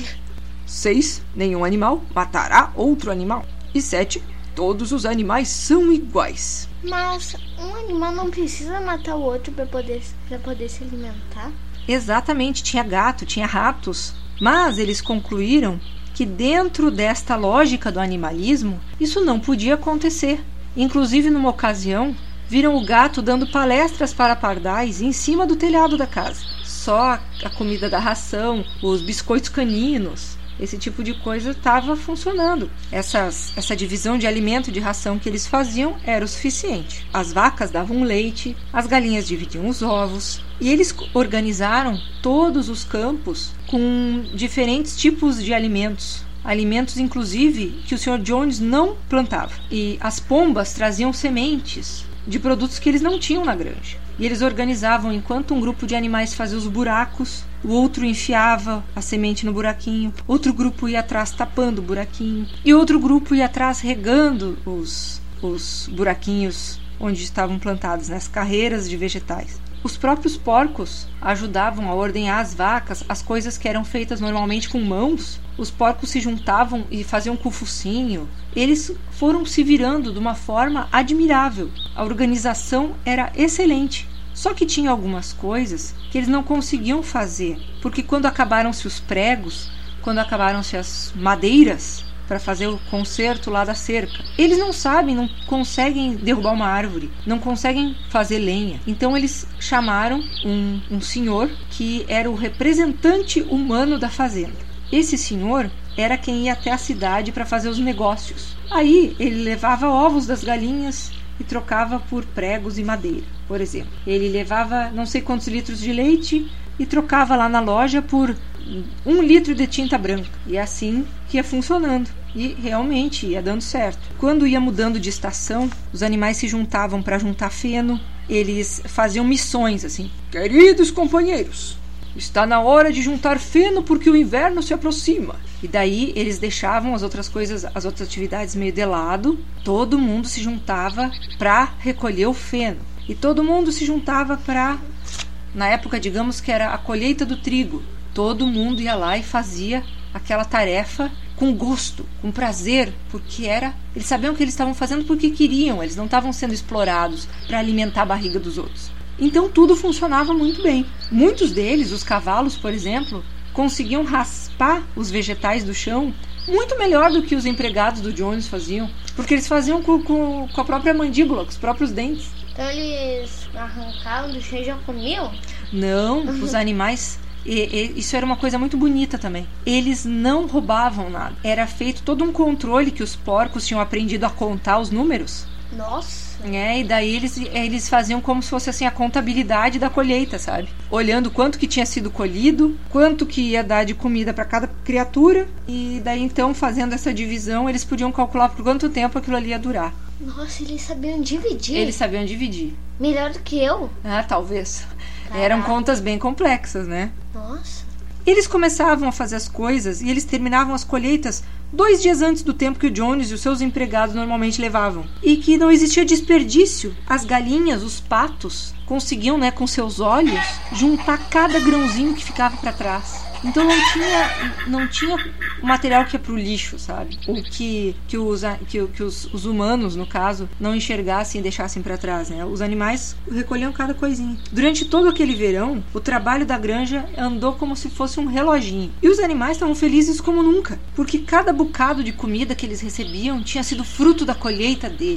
Speaker 3: seis. Nenhum animal matará outro animal. E sete. Todos os animais são iguais.
Speaker 1: Mas um animal não precisa matar o outro para poder, para poder se alimentar?
Speaker 2: Exatamente, tinha gato, tinha ratos. Mas eles concluíram que dentro desta lógica do animalismo, isso não podia acontecer. Inclusive, numa ocasião, viram o gato dando palestras para pardais em cima do telhado da casa. Só a comida da ração, os biscoitos caninos, esse tipo de coisa estava funcionando. Essas, essa divisão de alimento e de ração que eles faziam era o suficiente. As vacas davam leite, as galinhas dividiam os ovos, e eles organizaram todos os campos com diferentes tipos de alimentos. Alimentos, inclusive, que o senhor Jones não plantava. E as pombas traziam sementes de produtos que eles não tinham na granja. E eles organizavam, enquanto um grupo de animais fazia os buracos, o outro enfiava a semente no buraquinho, outro grupo ia atrás tapando o buraquinho, e outro grupo ia atrás regando os, os buraquinhos onde estavam plantados, nas carreiras de vegetais. Os próprios porcos ajudavam a ordenhar as vacas, as coisas que eram feitas normalmente com mãos. Os porcos se juntavam e faziam com o focinho. Eles foram se virando de uma forma admirável. A organização era excelente. Só que tinha algumas coisas que eles não conseguiam fazer, porque quando acabaram-se os pregos, quando acabaram-se as madeiras para fazer o conserto lá da cerca, eles não sabem, não conseguem derrubar uma árvore, não conseguem fazer lenha. Então eles chamaram um, um senhor que era o representante humano da fazenda. Esse senhor era quem ia até a cidade para fazer os negócios. Aí ele levava ovos das galinhas e trocava por pregos e madeira, por exemplo. Ele levava não sei quantos litros de leite e trocava lá na loja por um litro de tinta branca. E assim que ia funcionando. E realmente ia dando certo. Quando ia mudando de estação, os animais se juntavam para juntar feno. Eles faziam missões assim:
Speaker 3: queridos companheiros, está na hora de juntar feno porque o inverno se aproxima.
Speaker 2: E daí eles deixavam as outras coisas, as outras atividades meio de lado. Todo mundo se juntava para recolher o feno. E todo mundo se juntava para, na época, digamos que era a colheita do trigo. Todo mundo ia lá e fazia aquela tarefa com gosto, com prazer, porque era, eles sabiam que eles estavam fazendo porque queriam, eles não estavam sendo explorados para alimentar a barriga dos outros. Então tudo funcionava muito bem. Muitos deles, os cavalos, por exemplo, conseguiam raspar os vegetais do chão muito melhor do que os empregados do Jones faziam, porque eles faziam com, com, com a própria mandíbula, com os próprios dentes.
Speaker 1: Então eles arrancavam do chão e já comiam?
Speaker 2: Não, os animais... E, e, isso era uma coisa muito bonita também. Eles não roubavam nada. Era feito todo um controle que os porcos tinham aprendido a contar os números.
Speaker 1: Nossa!
Speaker 2: É, e daí eles, eles faziam como se fosse assim a contabilidade da colheita, sabe? Olhando quanto que tinha sido colhido, quanto que ia dar de comida para cada criatura. E daí então, fazendo essa divisão, eles podiam calcular por quanto tempo aquilo ali ia durar.
Speaker 1: Nossa, eles sabiam dividir.
Speaker 2: Eles sabiam dividir.
Speaker 1: Melhor do que eu?
Speaker 2: Ah, talvez.
Speaker 1: Caraca.
Speaker 2: Eram contas bem complexas, né?
Speaker 1: Nossa.
Speaker 2: Eles começavam a fazer as coisas e eles terminavam as colheitas dois dias antes do tempo que o Jones e os seus empregados normalmente levavam. E que não existia desperdício. As galinhas, os patos, conseguiam, né, com seus olhos, juntar cada grãozinho que ficava para trás. Então não tinha, não tinha material que ia pro lixo, sabe? Ou que, que, os, que, que os, os humanos, no caso, não enxergassem e deixassem para trás, né? Os animais recolhiam cada coisinha. Durante todo aquele verão, o trabalho da granja andou como se fosse um reloginho. E os animais estavam felizes como nunca, porque cada bocado de comida que eles recebiam tinha sido fruto da colheita deles.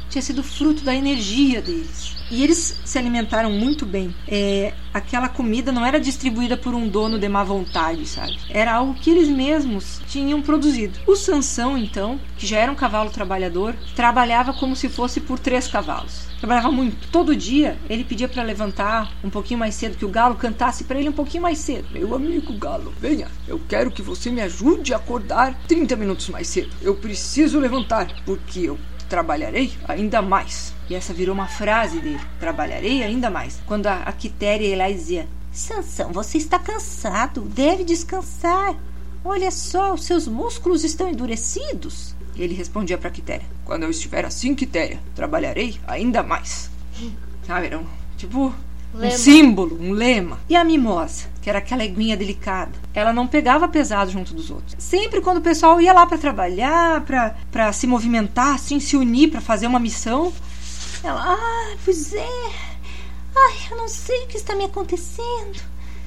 Speaker 2: tinha sido fruto da energia deles. E eles se alimentaram muito bem. É, aquela comida não era distribuída por um dono de má vontade, sabe? Era algo que eles mesmos tinham produzido. O Sansão, então, que já era um cavalo trabalhador, trabalhava como se fosse por três cavalos. Trabalhava muito. Todo dia ele pedia para levantar um pouquinho mais cedo, que o galo cantasse para ele um pouquinho mais cedo.
Speaker 3: Meu amigo galo, venha. Eu quero que você me ajude a acordar trinta minutos mais cedo. Eu preciso levantar, porque eu trabalharei ainda mais.
Speaker 2: E essa virou uma frase dele. Trabalharei ainda mais. Quando a, a Quitéria ia lá e dizia:
Speaker 5: Sansão, você está cansado. Deve descansar. Olha só, os seus músculos estão endurecidos.
Speaker 2: E ele respondia para a Quitéria:
Speaker 3: quando eu estiver assim, Quitéria, trabalharei ainda mais.
Speaker 2: Sabe, era um, tipo um
Speaker 1: Lema.
Speaker 2: símbolo, um lema. E a Mimosa, que era aquela eguinha delicada, ela não pegava pesado junto dos outros. Sempre quando o pessoal ia lá para trabalhar, para para se movimentar, assim, se unir para fazer uma missão,
Speaker 5: ela, ah, pois é. Ai, eu não sei o que está me acontecendo.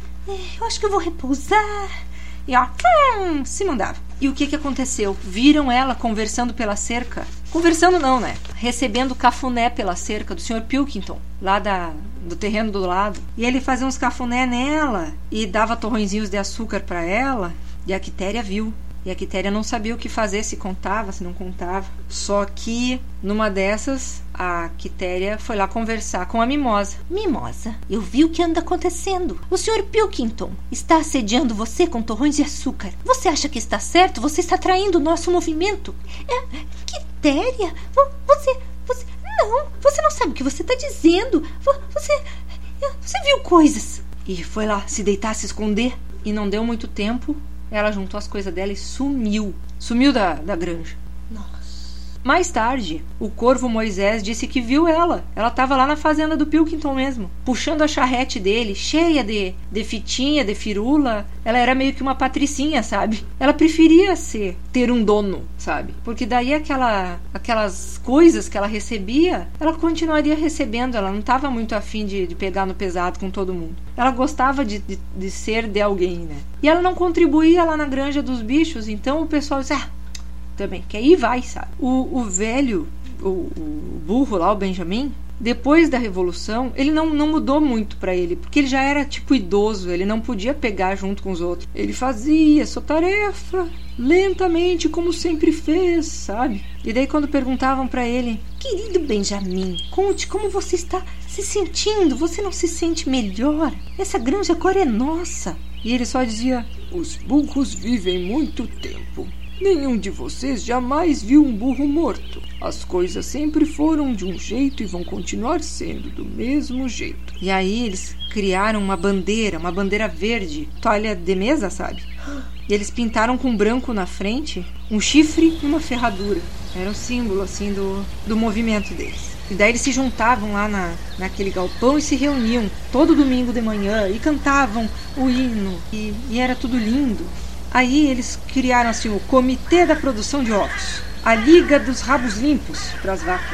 Speaker 5: Eu acho que eu vou repousar.
Speaker 2: E ó, hum, se mandava. E o que que aconteceu? Viram ela conversando pela cerca. Conversando não, né? Recebendo cafuné pela cerca do senhor Pilkington, lá da, do terreno do lado. E ele fazia uns cafuné nela e dava torrõezinhos de açúcar para ela. E a Quitéria viu. E a Quitéria não sabia o que fazer, se contava, se não contava. Só que, numa dessas, a Quitéria foi lá conversar com a Mimosa.
Speaker 5: Mimosa, eu vi o que anda acontecendo. O senhor Pilkington está assediando você com torrões de açúcar. Você acha que está certo? Você está traindo o nosso movimento. É, Quitéria, você, você... Não, você não sabe o que você está dizendo. Você... Você viu coisas.
Speaker 2: E foi lá se deitar, se esconder. E não deu muito tempo. Ela juntou as coisas dela e sumiu. Sumiu da, da granja.
Speaker 5: Nossa.
Speaker 2: Mais tarde, o corvo Moisés disse que viu ela. Ela estava lá na fazenda do Pilkington mesmo, puxando a charrete dele, cheia de, de fitinha, de firula. Ela era meio que uma patricinha, sabe? Ela preferia ser, ter um dono, sabe? Porque daí aquela, aquelas coisas que ela recebia, ela continuaria recebendo. Ela não estava muito afim de, de pegar no pesado com todo mundo. Ela gostava de, de, de ser de alguém, né? E ela não contribuía lá na granja dos bichos, então o pessoal disse, ah, também, que aí vai, sabe? O, o velho, o, o burro lá, o Benjamin, depois da Revolução, ele não, não mudou muito pra ele, porque ele já era tipo idoso, ele não podia pegar junto com os outros. Ele fazia sua tarefa lentamente, como sempre fez, sabe? E daí quando perguntavam pra ele,
Speaker 5: querido Benjamin, conte como você está se sentindo, você não se sente melhor? Essa granja agora é nossa.
Speaker 2: E ele só dizia,
Speaker 3: os burros vivem muito tempo. Nenhum de vocês jamais viu um burro morto. As coisas sempre foram de um jeito e vão continuar sendo do mesmo jeito.
Speaker 2: E aí eles criaram uma bandeira, uma bandeira verde, toalha de mesa, sabe? E eles pintaram com branco na frente um chifre e uma ferradura. Era o símbolo, assim, do, do movimento deles. E daí eles se juntavam lá na, naquele galpão e se reuniam todo domingo de manhã e cantavam o hino. E, e era tudo lindo. Aí eles criaram assim o Comitê da Produção de Ovos, a Liga dos Rabos Limpos para as vacas,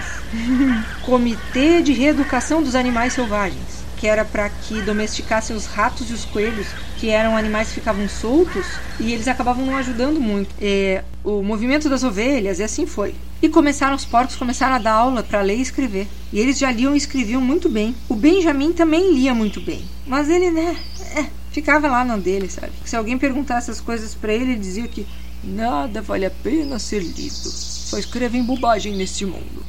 Speaker 2: Comitê de Reeducação dos Animais Selvagens, que era para que domesticassem os ratos e os coelhos, que eram animais que ficavam soltos e eles acabavam não ajudando muito. É, o movimento das ovelhas, e assim foi. E começaram, os porcos começaram a dar aula para ler e escrever. E eles já liam e escreviam muito bem. O Benjamin também lia muito bem, mas ele, né... É, ficava lá na dele, sabe? Se alguém perguntasse essas coisas pra ele, ele dizia que nada vale a pena ser lido. Só escrevem bobagem neste mundo.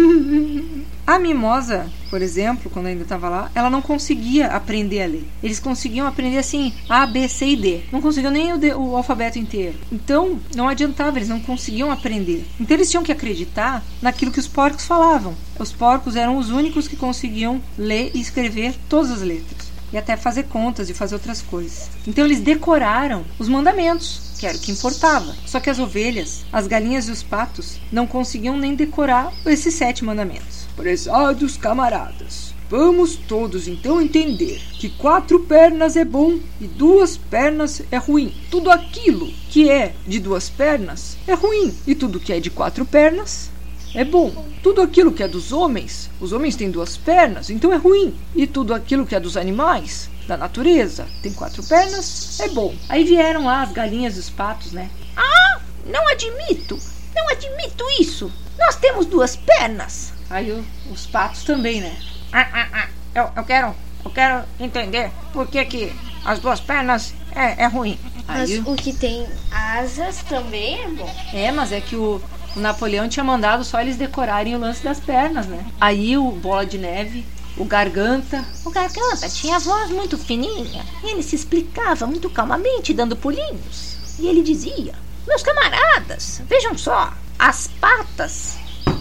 Speaker 2: A Mimosa, por exemplo, quando ainda estava lá, ela não conseguia aprender a ler. Eles conseguiam aprender assim, A, B, C e D. Não conseguiam nem o, D, o alfabeto inteiro. Então, não adiantava, eles não conseguiam aprender. Então, eles tinham que acreditar naquilo que os porcos falavam. Os porcos eram os únicos que conseguiam ler e escrever todas as letras. E até fazer contas e fazer outras coisas. Então eles decoraram os mandamentos, que era o que importava. Só que as ovelhas, as galinhas e os patos não conseguiam nem decorar esses sete mandamentos.
Speaker 3: Prezados camaradas, vamos todos então entender que quatro pernas é bom e duas pernas é ruim. Tudo aquilo que é de duas pernas é ruim e tudo que é de quatro pernas é bom. Tudo aquilo que é dos homens, os homens têm duas pernas, então é ruim. E tudo aquilo que é dos animais, da natureza, tem quatro pernas, é bom.
Speaker 2: Aí vieram lá as galinhas e os patos, né?
Speaker 5: Ah, não admito, não admito isso. Nós temos duas pernas.
Speaker 2: Aí o, os patos também, né?
Speaker 6: Ah, ah, ah. Eu, eu quero, eu quero entender por que que as duas pernas é, é ruim.
Speaker 1: Mas
Speaker 2: Aí,
Speaker 1: o que tem asas também é bom.
Speaker 2: é, mas é que o, o Napoleão tinha mandado só eles decorarem o lance das pernas, né? Aí o Bola de Neve, o Garganta...
Speaker 5: O Garganta tinha a voz muito fininha. Ele se explicava muito calmamente, dando pulinhos. E ele dizia: meus camaradas, vejam só, as patas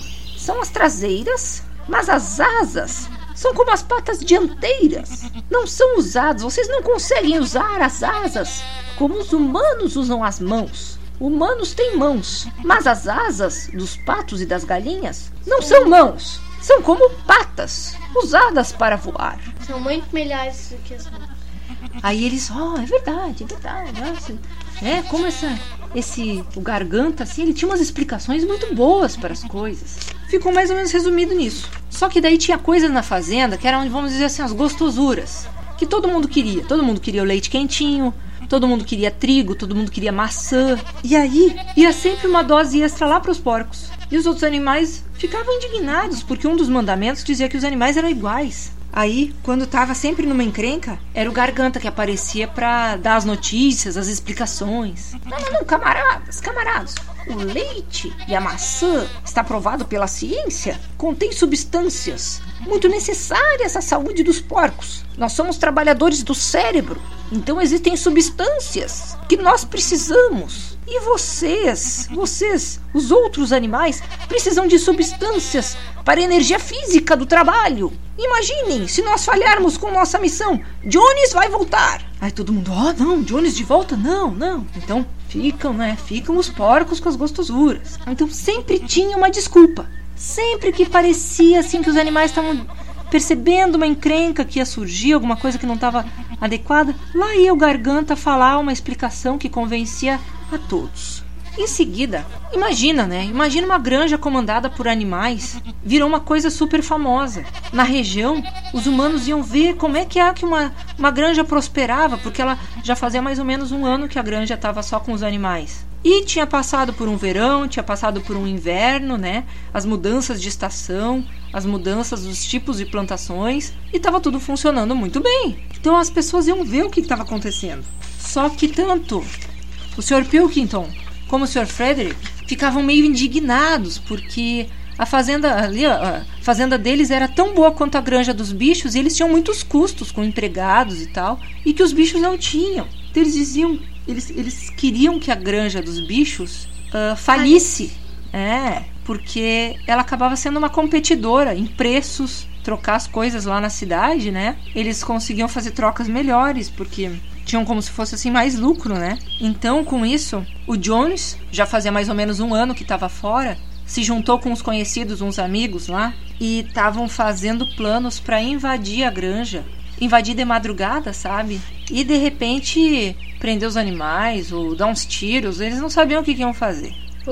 Speaker 5: são as traseiras, mas as asas são como as patas dianteiras. Não são usadas, vocês não conseguem usar as asas como os humanos usam as mãos. Humanos têm mãos, mas as asas dos patos e das galinhas não são mãos. São como patas, usadas para voar.
Speaker 1: São muito melhores do que as mãos.
Speaker 2: Aí eles, ó, oh, é verdade, é verdade. Nossa. É, como essa, esse, o Garganta, assim, ele tinha umas explicações muito boas para as coisas. Ficou mais ou menos resumido nisso. Só que daí tinha coisas na fazenda que eram, vamos dizer assim, as gostosuras. Que todo mundo queria. Todo mundo queria o leite quentinho, todo mundo queria trigo, todo mundo queria maçã. E aí, ia sempre uma dose extra lá para os porcos. E os outros animais ficavam indignados, porque um dos mandamentos dizia que os animais eram iguais. Aí, quando tava sempre numa encrenca, era o Garganta que aparecia pra dar as notícias, as explicações.
Speaker 6: Não, não, não, camaradas, camaradas. O leite e a maçã, está provado pela ciência, contém substâncias muito necessárias à saúde dos porcos. Nós somos trabalhadores do cérebro, então existem substâncias que nós precisamos. E vocês, vocês, os outros animais, precisam de substâncias para a energia física do trabalho. Imaginem, se nós falharmos com nossa missão, Jones vai voltar.
Speaker 2: Aí todo mundo, ó, oh, não, Jones de volta, não, não. Então ficam, né, ficam os porcos com as gostosuras. Então sempre tinha uma desculpa. Sempre que parecia assim que os animais estavam percebendo uma encrenca que ia surgir, alguma coisa que não estava adequada, lá ia o Garganta falar uma explicação que convencia a todos. Em seguida, imagina, né? Imagina uma granja comandada por animais. Virou uma coisa super famosa. Na região, os humanos iam ver como é que é que uma, uma granja prosperava, porque ela já fazia mais ou menos um ano que a granja estava só com os animais. E tinha passado por um verão, tinha passado por um inverno, né? As mudanças de estação, as mudanças dos tipos de plantações, e estava tudo funcionando muito bem. Então as pessoas iam ver o que estava acontecendo. Só que tanto o senhor Pilkington como o senhor Frederick ficavam meio indignados, porque a fazenda ali, a fazenda deles era tão boa quanto a granja dos bichos, e eles tinham muitos custos com empregados e tal, e que os bichos não tinham. Então eles diziam, eles, eles queriam que a granja dos bichos uh, falisse, é, porque ela acabava sendo uma competidora em preços, trocar as coisas lá na cidade, né? Eles conseguiam fazer trocas melhores, porque tinham como se fosse assim mais lucro, né? Então, com isso, o Jones, já fazia mais ou menos um ano que estava fora, se juntou com uns conhecidos, uns amigos lá, e estavam fazendo planos para invadir a granja. Invadir de madrugada, sabe? E de repente prender os animais ou dar uns tiros. Eles não sabiam o que, que iam fazer.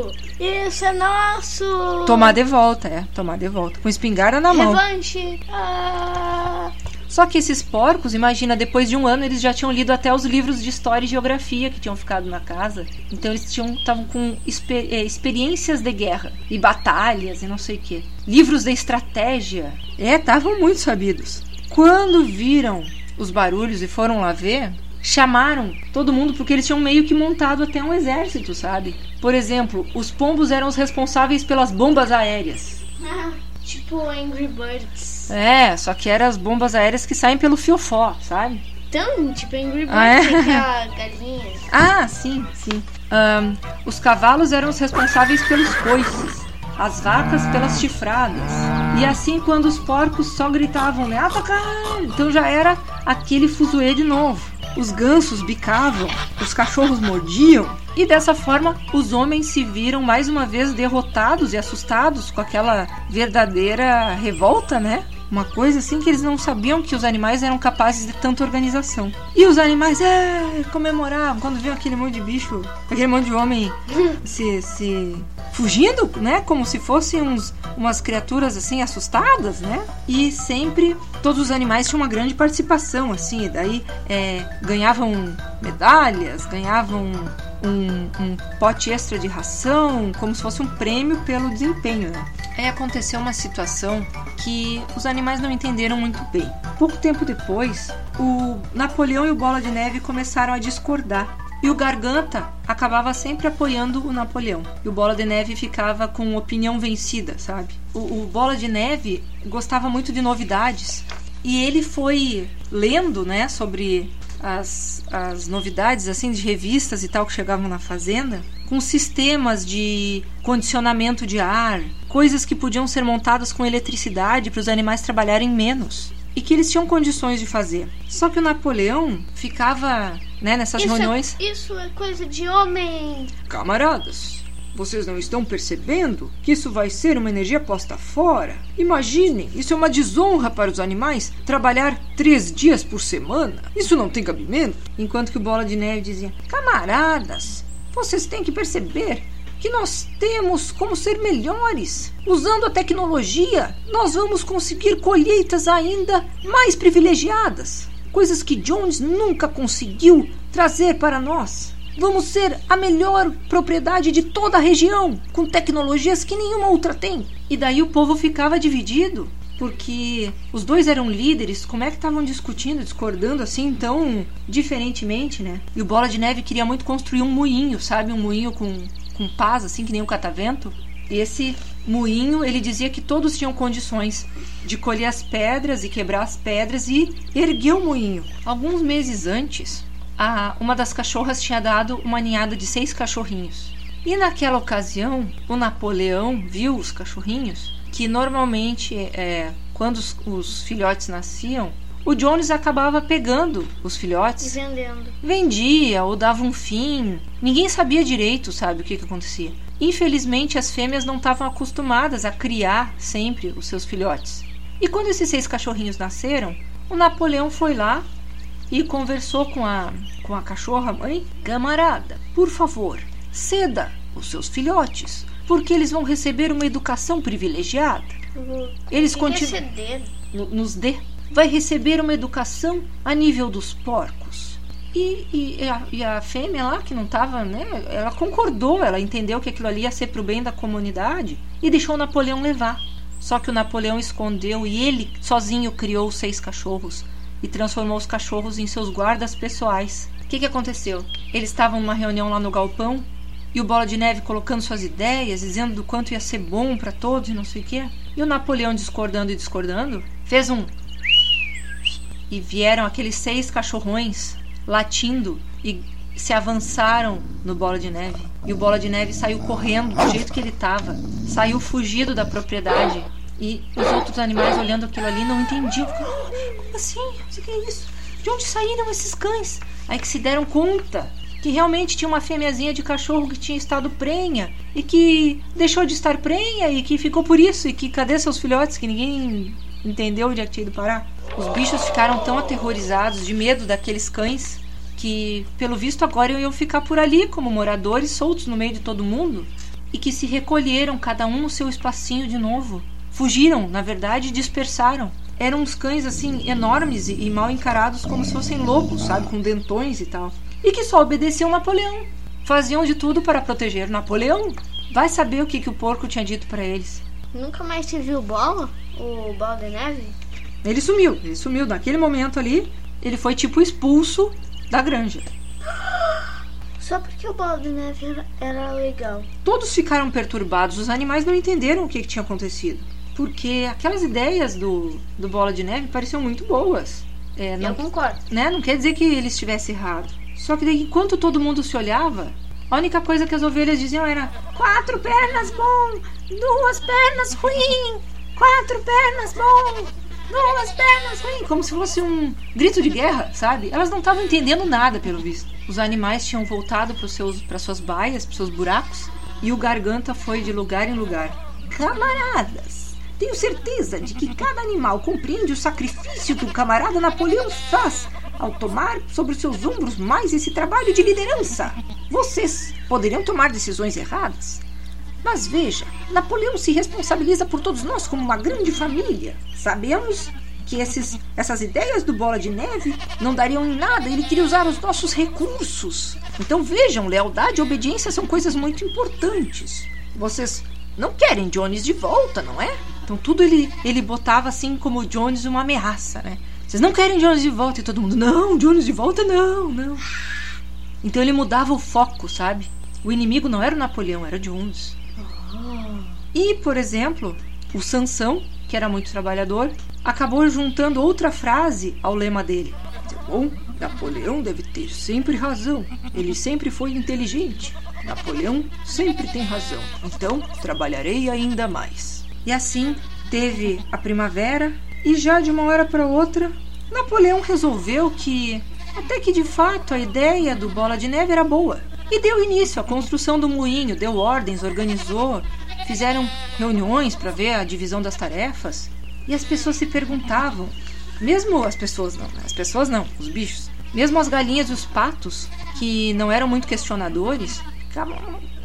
Speaker 1: Isso é nosso!
Speaker 2: Tomar de volta, é. Tomar de volta. Com espingarda na mão.
Speaker 1: Revanche! Ah...
Speaker 2: Só que esses porcos, imagina, depois de um ano eles já tinham lido até os livros de história e geografia que tinham ficado na casa. Então eles tinham estavam com exper, é, experiências de guerra e batalhas e não sei o que. Livros de estratégia. É, estavam muito sabidos. Quando viram os barulhos e foram lá ver, chamaram todo mundo porque eles tinham meio que montado até um exército, sabe? Por exemplo, os pombos eram os responsáveis pelas bombas aéreas.
Speaker 1: Ah, tipo Angry Birds.
Speaker 2: É, só que eram as bombas aéreas que saem pelo fiofó, sabe?
Speaker 1: Então, tipo Angry Birds,
Speaker 2: ah, é?
Speaker 1: aquela galinha.
Speaker 2: Ah, sim, sim. Um, os cavalos eram os responsáveis pelos coices, as vacas pelas chifradas. E assim, quando os porcos só gritavam, né? Atacar! Então já era aquele fuzuê de novo. Os gansos bicavam, os cachorros mordiam. E dessa forma, os homens se viram mais uma vez derrotados e assustados com aquela verdadeira revolta, né? Uma coisa assim que eles não sabiam que os animais eram capazes de tanta organização. E os animais, é, comemoravam quando viam aquele monte de bicho, aquele monte de homem se, se fugindo, né? Como se fossem uns, umas criaturas assim assustadas, né? E sempre todos os animais tinham uma grande participação, assim. E daí é, ganhavam medalhas, ganhavam um, um pote extra de ração, como se fosse um prêmio pelo desempenho, né? Aí aconteceu uma situação que os animais não entenderam muito bem. Pouco tempo depois, o Napoleão e o Bola de Neve começaram a discordar. E o Garganta acabava sempre apoiando o Napoleão. E o Bola de Neve ficava com opinião vencida, sabe? O, o Bola de Neve gostava muito de novidades. E ele foi lendo, né, sobre as, as novidades assim de revistas e tal que chegavam na fazenda, com sistemas de condicionamento de ar, coisas que podiam ser montadas com eletricidade para os animais trabalharem menos. E que eles tinham condições de fazer. Só que o Napoleão ficava, né, nessas
Speaker 1: isso
Speaker 2: reuniões...
Speaker 1: É, isso é coisa de homem.
Speaker 3: Camaradas, vocês não estão percebendo que isso vai ser uma energia posta fora? Imaginem, isso é uma desonra para os animais, trabalhar três dias por semana. Isso não tem cabimento.
Speaker 2: Enquanto que o Bola de Neve dizia:
Speaker 6: camaradas, vocês têm que perceber que nós temos como ser melhores. Usando a tecnologia, nós vamos conseguir colheitas ainda mais privilegiadas. Coisas que Jones nunca conseguiu trazer para nós. Vamos ser a melhor propriedade de toda a região, com tecnologias que nenhuma outra tem.
Speaker 2: E daí o povo ficava dividido, porque os dois eram líderes. Como é que estavam discutindo, discordando assim tão diferentemente, né? E o Bola de Neve queria muito construir um moinho, sabe? Um moinho com... com pás, assim, que nem um catavento. E esse moinho, ele dizia que todos tinham condições de colher as pedras e quebrar as pedras e erguer o moinho. Alguns meses antes, a, uma das cachorras tinha dado uma ninhada de seis cachorrinhos. E naquela ocasião, o Napoleão viu os cachorrinhos, que normalmente, é, quando os, os filhotes nasciam, o Jones acabava pegando os filhotes.
Speaker 1: E vendendo.
Speaker 2: Vendia ou dava um fim. Ninguém sabia direito, sabe, o que, que acontecia. Infelizmente, as fêmeas não estavam acostumadas a criar sempre os seus filhotes. E quando esses seis cachorrinhos nasceram, o Napoleão foi lá e conversou com a, com a cachorra mãe.
Speaker 6: Camarada, por favor, ceda os seus filhotes, porque eles vão receber uma educação privilegiada.
Speaker 1: Uhum.
Speaker 6: Eles
Speaker 1: Que
Speaker 6: continuam...
Speaker 1: que é
Speaker 6: Nos dê. Vai receber uma educação a nível dos porcos.
Speaker 2: E, e, a, e a fêmea lá, que não estava, né, ela concordou, ela entendeu que aquilo ali ia ser pro bem da comunidade e deixou o Napoleão levar. Só que o Napoleão escondeu e ele sozinho criou seis cachorros e transformou os cachorros em seus guardas pessoais. O que, que aconteceu? Eles estavam numa reunião lá no galpão e o Bola de Neve colocando suas ideias, dizendo do quanto ia ser bom para todos e não sei o quê. E o Napoleão, discordando e discordando, fez um... E vieram aqueles seis cachorrões latindo e se avançaram no Bola de Neve. E o Bola de Neve saiu correndo do jeito que ele estava. Saiu fugido da propriedade. E os outros animais olhando aquilo ali não entendiam. Oh, como assim? O que é isso? De onde saíram esses cães? Aí que se deram conta que realmente tinha uma fêmeazinha de cachorro que tinha estado prenha. E que deixou de estar prenha e que ficou por isso. E que cadê seus filhotes? Que ninguém entendeu onde é que tinha ido parar. Os bichos ficaram tão aterrorizados, de medo daqueles cães, que, pelo visto, agora iam ficar por ali como moradores soltos no meio de todo mundo, e que se recolheram, cada um no seu espacinho de novo. Fugiram, na verdade, e dispersaram. Eram uns cães, assim, enormes e, e mal encarados, como se fossem lobos, sabe, com dentões e tal. E que só obedeciam Napoleão. Faziam de tudo para proteger Napoleão. Vai saber o que, que o porco tinha dito para eles.
Speaker 1: Nunca mais te viu o Bola? O Bola de Neve?
Speaker 2: Ele sumiu, ele sumiu naquele momento ali. Ele foi tipo expulso da granja.
Speaker 1: Só porque o Bola de Neve era, era legal.
Speaker 2: Todos ficaram perturbados, os animais não entenderam o que, que tinha acontecido. Porque aquelas ideias do, do Bola de Neve pareciam muito boas. É, não,
Speaker 1: Eu concordo.
Speaker 2: Né, não quer dizer que ele estivesse errado. Só que daí, enquanto todo mundo se olhava, a única coisa que as ovelhas diziam era: quatro pernas bom, duas pernas ruim, quatro pernas bom, duas pernas ruim. Como se fosse um grito de guerra, sabe? Elas não estavam entendendo nada, pelo visto. Os animais tinham voltado para suas baias, para seus buracos, e o Garganta foi de lugar em lugar.
Speaker 6: Camaradas, tenho certeza de que cada animal compreende o sacrifício que o camarada Napoleão faz ao tomar sobre os seus ombros mais esse trabalho de liderança. Vocês poderiam tomar decisões erradas, mas veja, Napoleão se responsabiliza por todos nós como uma grande família. Sabemos que esses, essas ideias do Bola de Neve não dariam em nada. Ele queria usar os nossos recursos. Então vejam, lealdade e obediência são coisas muito importantes. Vocês
Speaker 2: não querem Jones de volta, não é? Então tudo ele, ele botava assim como Jones uma ameaça, né? Vocês não querem Jones de volta? E todo mundo, não, Jones de volta não, não. Então ele mudava o foco, sabe? O inimigo não era o Napoleão, era Jones. E, por exemplo, o Sansão, que era muito trabalhador, acabou juntando outra frase ao lema dele. Bom, Napoleão deve ter sempre razão. Ele sempre foi inteligente. Napoleão sempre tem razão. Então, trabalharei ainda mais. E assim, teve a primavera e já de uma hora para outra, Napoleão resolveu que, até que de fato, a ideia do Bola de Neve era boa. E deu início à construção do moinho, deu ordens, organizou, fizeram reuniões para ver a divisão das tarefas. E as pessoas se perguntavam, mesmo as pessoas não, as pessoas não, os bichos, mesmo as galinhas e os patos, que não eram muito questionadores, ficavam...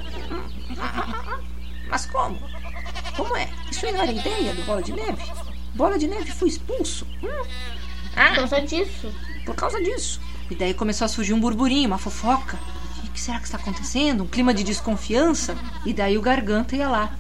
Speaker 2: Mas como? Como é? Isso aí não era ideia do Bola de Neve? Bola de Neve foi expulso. Hum?
Speaker 1: Ah, por causa disso.
Speaker 2: Por causa disso. E daí começou a surgir um burburinho, uma fofoca. O que será que está acontecendo? Um clima de desconfiança. E daí o Garganta ia lá.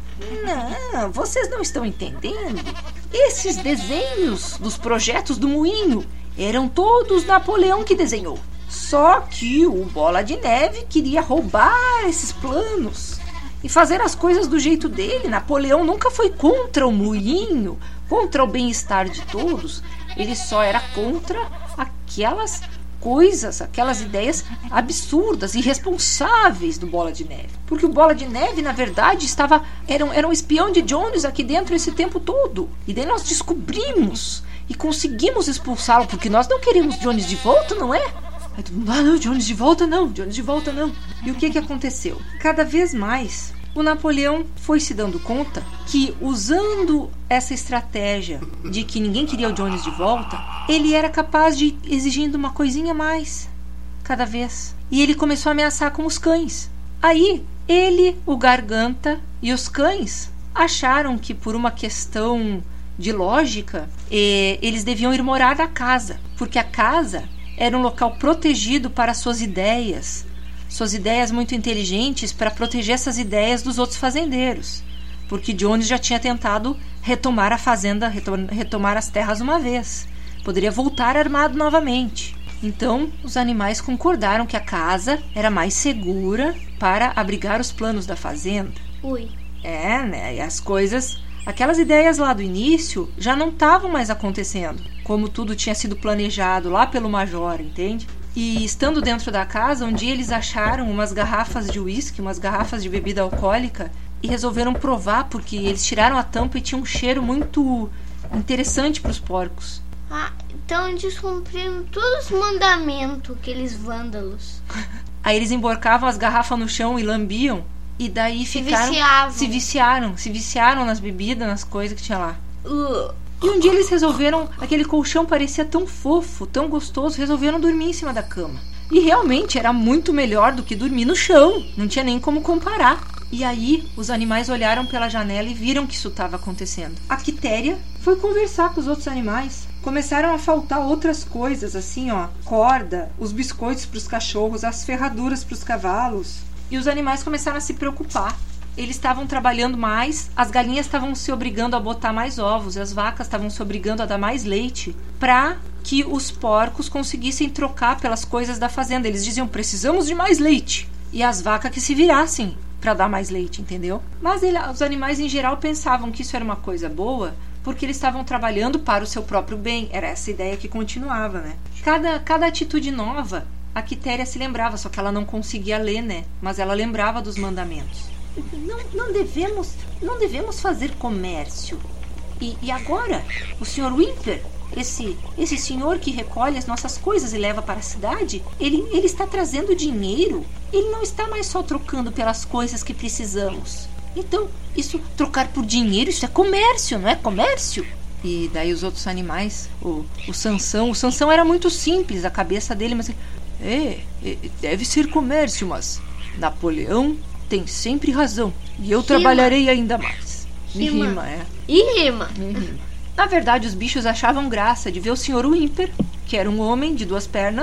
Speaker 2: Não, vocês não estão entendendo. Esses desenhos dos projetos do moinho eram todos Napoleão que desenhou. Só que o Bola de Neve queria roubar esses planos e fazer as coisas do jeito dele. Napoleão nunca foi contra o moinho, contra o bem-estar de todos. Ele só era contra aquelas coisas, aquelas ideias absurdas, irresponsáveis do Bola de Neve. Porque o Bola de Neve, na verdade, estava era um, era um espião de Jones aqui dentro esse tempo todo. E daí nós descobrimos e conseguimos expulsá-lo, porque nós não queremos Jones de volta, não é? Aí todo mundo, ah, não, Jones de volta não, Jones de volta não. E o que que aconteceu? Cada vez mais, o Napoleão foi se dando conta que, usando essa estratégia de que ninguém queria o Jones de volta, ele era capaz de ir exigindo uma coisinha a mais, cada vez. E ele começou a ameaçar com os cães. Aí, ele, o Garganta e os cães acharam que, por uma questão de lógica, eh, eles deviam ir morar na casa, porque a casa era um local protegido para suas ideias, suas ideias muito inteligentes, para proteger essas ideias dos outros fazendeiros, porque Jones já tinha tentado retomar a fazenda, retomar as terras uma vez, poderia voltar armado novamente. Então os animais concordaram que a casa era mais segura para abrigar os planos da fazenda.
Speaker 1: Ui.
Speaker 2: É, né? E as coisas, aquelas ideias lá do início já não estavam mais acontecendo, como tudo tinha sido planejado lá pelo Major, entende? E estando dentro da casa, um dia eles acharam umas garrafas de uísque, umas garrafas de bebida alcoólica, e resolveram provar, porque eles tiraram a tampa e tinha um cheiro muito interessante para os porcos.
Speaker 1: Ah, então eles cumpriram todos os mandamentos, aqueles vândalos.
Speaker 2: Aí eles emborcavam as garrafas no chão e lambiam, e daí
Speaker 1: Se
Speaker 2: ficaram...
Speaker 1: viciavam.
Speaker 2: Se viciaram. Se viciaram nas bebidas, nas coisas que tinha lá.
Speaker 1: Uh.
Speaker 2: E um dia eles resolveram, aquele colchão parecia tão fofo, tão gostoso, resolveram dormir em cima da cama. E realmente era muito melhor do que dormir no chão, não tinha nem como comparar. E aí os animais olharam pela janela e viram que isso estava acontecendo. A Quitéria foi conversar com os outros animais. Começaram a faltar outras coisas, assim ó, corda, os biscoitos para os cachorros, as ferraduras para os cavalos. E os animais começaram a se preocupar. Eles estavam trabalhando mais, as galinhas estavam se obrigando a botar mais ovos, as vacas estavam se obrigando a dar mais leite, para que os porcos conseguissem trocar pelas coisas da fazenda. Eles diziam, precisamos de mais leite. E as vacas que se virassem para dar mais leite, entendeu? Mas ele, os animais em geral pensavam que isso era uma coisa boa, porque eles estavam trabalhando para o seu próprio bem. Era essa ideia que continuava, né? Cada, cada atitude nova, a Quitéria se lembrava, só que ela não conseguia ler, né? Mas ela lembrava dos mandamentos.
Speaker 5: Não, não devemos, não devemos fazer comércio.
Speaker 2: E, e agora, o senhor Wimper, esse, esse senhor que recolhe as nossas coisas e leva para a cidade, ele, ele está trazendo dinheiro. Ele não está mais só trocando pelas coisas que precisamos. Então, isso, trocar por dinheiro, isso é comércio, não é comércio? E daí os outros animais, o, o Sansão, o Sansão era muito simples, a cabeça dele, mas... É, é deve ser comércio, mas Napoleão tem sempre razão. E eu
Speaker 1: Rima.
Speaker 2: trabalharei ainda mais. Me
Speaker 1: Rima.
Speaker 2: rima, é.
Speaker 1: E rima.
Speaker 2: Me rima. Na verdade, os bichos achavam graça de ver o senhor Wimper, que era um homem de duas pernas,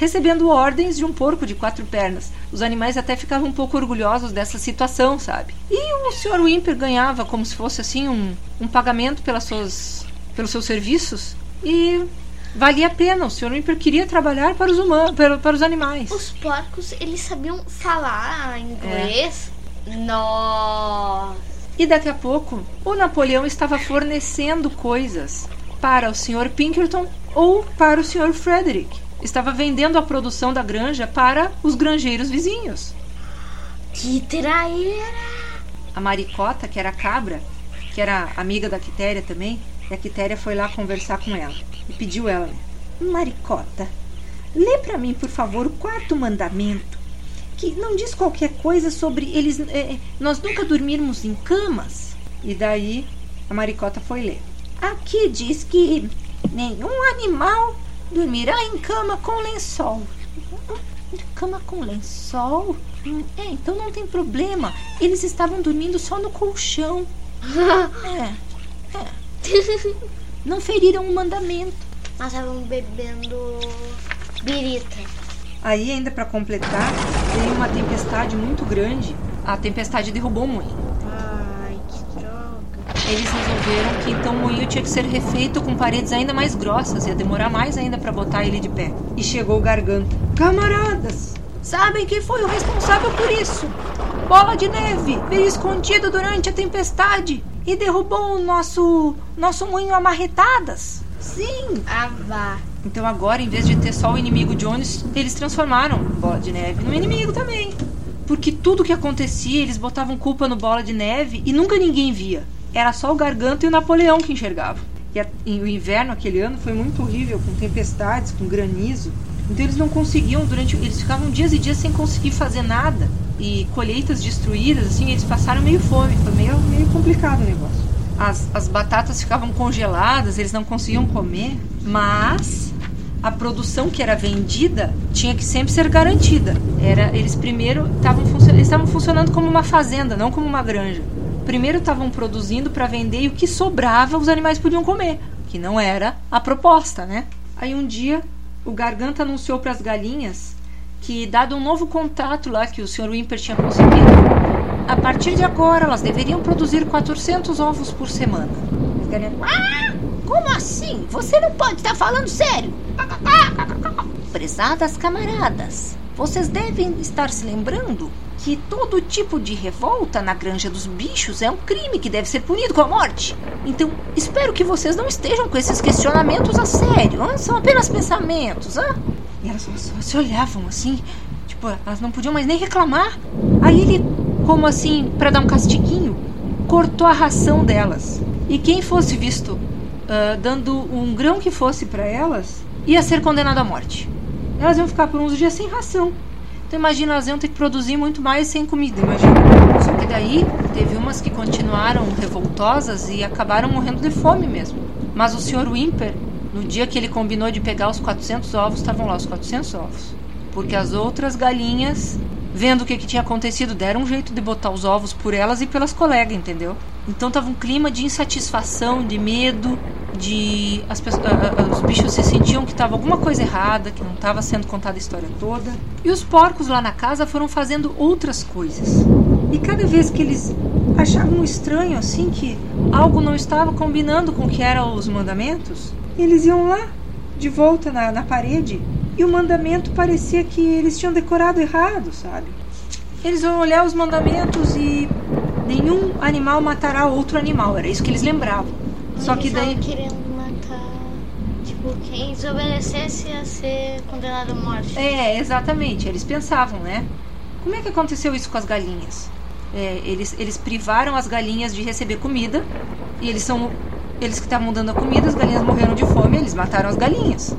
Speaker 2: recebendo ordens de um porco de quatro pernas. Os animais até ficavam um pouco orgulhosos dessa situação, sabe? E o senhor Whymper ganhava como se fosse assim um, um pagamento pelas suas, pelos seus serviços e valia a pena. O senhor Whymper queria trabalhar para os humanos, para, para os animais.
Speaker 1: Os porcos, eles sabiam falar inglês? É. Nossa!
Speaker 2: E daqui a pouco, o Napoleão estava fornecendo coisas para o senhor Pinkerton ou para o senhor Frederick. Estava vendendo a produção da granja para os granjeiros vizinhos.
Speaker 1: Que traíra!
Speaker 2: A Maricota, que era a cabra, que era amiga da Quitéria também, e a Quitéria foi lá conversar com ela e pediu ela:
Speaker 5: Maricota, lê para mim, por favor, o quarto mandamento, que não diz qualquer coisa sobre eles, é, nós nunca dormirmos em camas.
Speaker 2: E daí a Maricota foi ler.
Speaker 5: Aqui diz que nenhum animal dormirá em cama com lençol. Cama com lençol? É, então não tem problema. Eles estavam dormindo só no colchão. É, é. Não feriram o mandamento.
Speaker 1: Mas estavam bebendo birita.
Speaker 2: Aí, ainda para completar, veio uma tempestade muito grande. A tempestade derrubou o moinho.
Speaker 1: Ai, que droga.
Speaker 2: Eles resolveram que então o moinho tinha que ser refeito com paredes ainda mais grossas. Ia demorar mais ainda para botar ele de pé. E chegou o Garganta. Camaradas, sabem quem foi o responsável por isso? Bola de Neve veio escondido durante a tempestade e derrubou o nosso, nosso moinho a marretadas. Sim.
Speaker 1: Ah, vá.
Speaker 2: Então agora, em vez de ter só o inimigo Jones, eles transformaram Bola de Neve no inimigo também. Porque tudo que acontecia, eles botavam culpa no Bola de Neve e nunca ninguém via. Era só o Garganta e o Napoleão que enxergavam. E, a, e o inverno aquele ano foi muito horrível, com tempestades, com granizo. Então eles não conseguiam, durante eles ficavam dias e dias sem conseguir fazer nada. E colheitas destruídas, assim, eles passaram meio fome. Foi meio, meio complicado o negócio. As, as batatas ficavam congeladas, eles não conseguiam comer. Mas a produção que era vendida tinha que sempre ser garantida. Era, eles primeiro estavam funcionando, eles estavam funcionando como uma fazenda, não como uma granja. Primeiro estavam produzindo para vender e o que sobrava os animais podiam comer, que não era a proposta, né? Aí um dia o Garganta anunciou para as galinhas que, dado um novo contrato lá que o senhor Whymper tinha conseguido, a partir de agora elas deveriam produzir quatrocentos ovos por semana. As galinhas:
Speaker 5: ah, como assim? Você não pode estar falando sério. Prezadas camaradas, vocês devem estar se lembrando que todo tipo de revolta na granja dos bichos é um crime que deve ser punido com a morte. Então, espero que vocês não estejam com esses questionamentos a sério. Hein? São apenas pensamentos. Hein?
Speaker 2: E elas só, só se olhavam assim, tipo, elas não podiam mais nem reclamar. Aí ele, como assim, para dar um castiguinho, cortou a ração delas. E quem fosse visto uh, dando um grão que fosse para elas, ia ser condenado à morte. Elas iam ficar por uns dias sem ração. Então imagina, elas iam ter que produzir muito mais sem comida, imagina. Só que daí teve umas que continuaram revoltosas e acabaram morrendo de fome mesmo. Mas o senhor Whymper, no dia que ele combinou de pegar os quatrocentos ovos, estavam lá os quatrocentos ovos. Porque as outras galinhas, vendo o que, que tinha acontecido, deram um jeito de botar os ovos por elas e pelas colegas, entendeu? Então tava um clima de insatisfação, de medo, de as pessoas, uh, uh, os bichos se sentiam que estava alguma coisa errada, que não estava sendo contada a história toda. E os porcos lá na casa foram fazendo outras coisas. E cada vez que eles achavam estranho, assim, que algo não estava combinando com o que eram os mandamentos, eles iam lá, de volta na, na parede, e o mandamento parecia que eles tinham decorado errado, sabe? Eles iam olhar os mandamentos e nenhum animal matará outro animal, era isso que eles lembravam. Só que daí
Speaker 1: Eles estavam querendo matar, tipo, quem desobedecesse ia ser condenado à morte.
Speaker 2: É, exatamente, eles pensavam, né? Como é que aconteceu isso com as galinhas? É, eles, eles privaram as galinhas de receber comida, e eles são eles que estavam dando a comida, as galinhas morreram de fome, eles mataram as galinhas.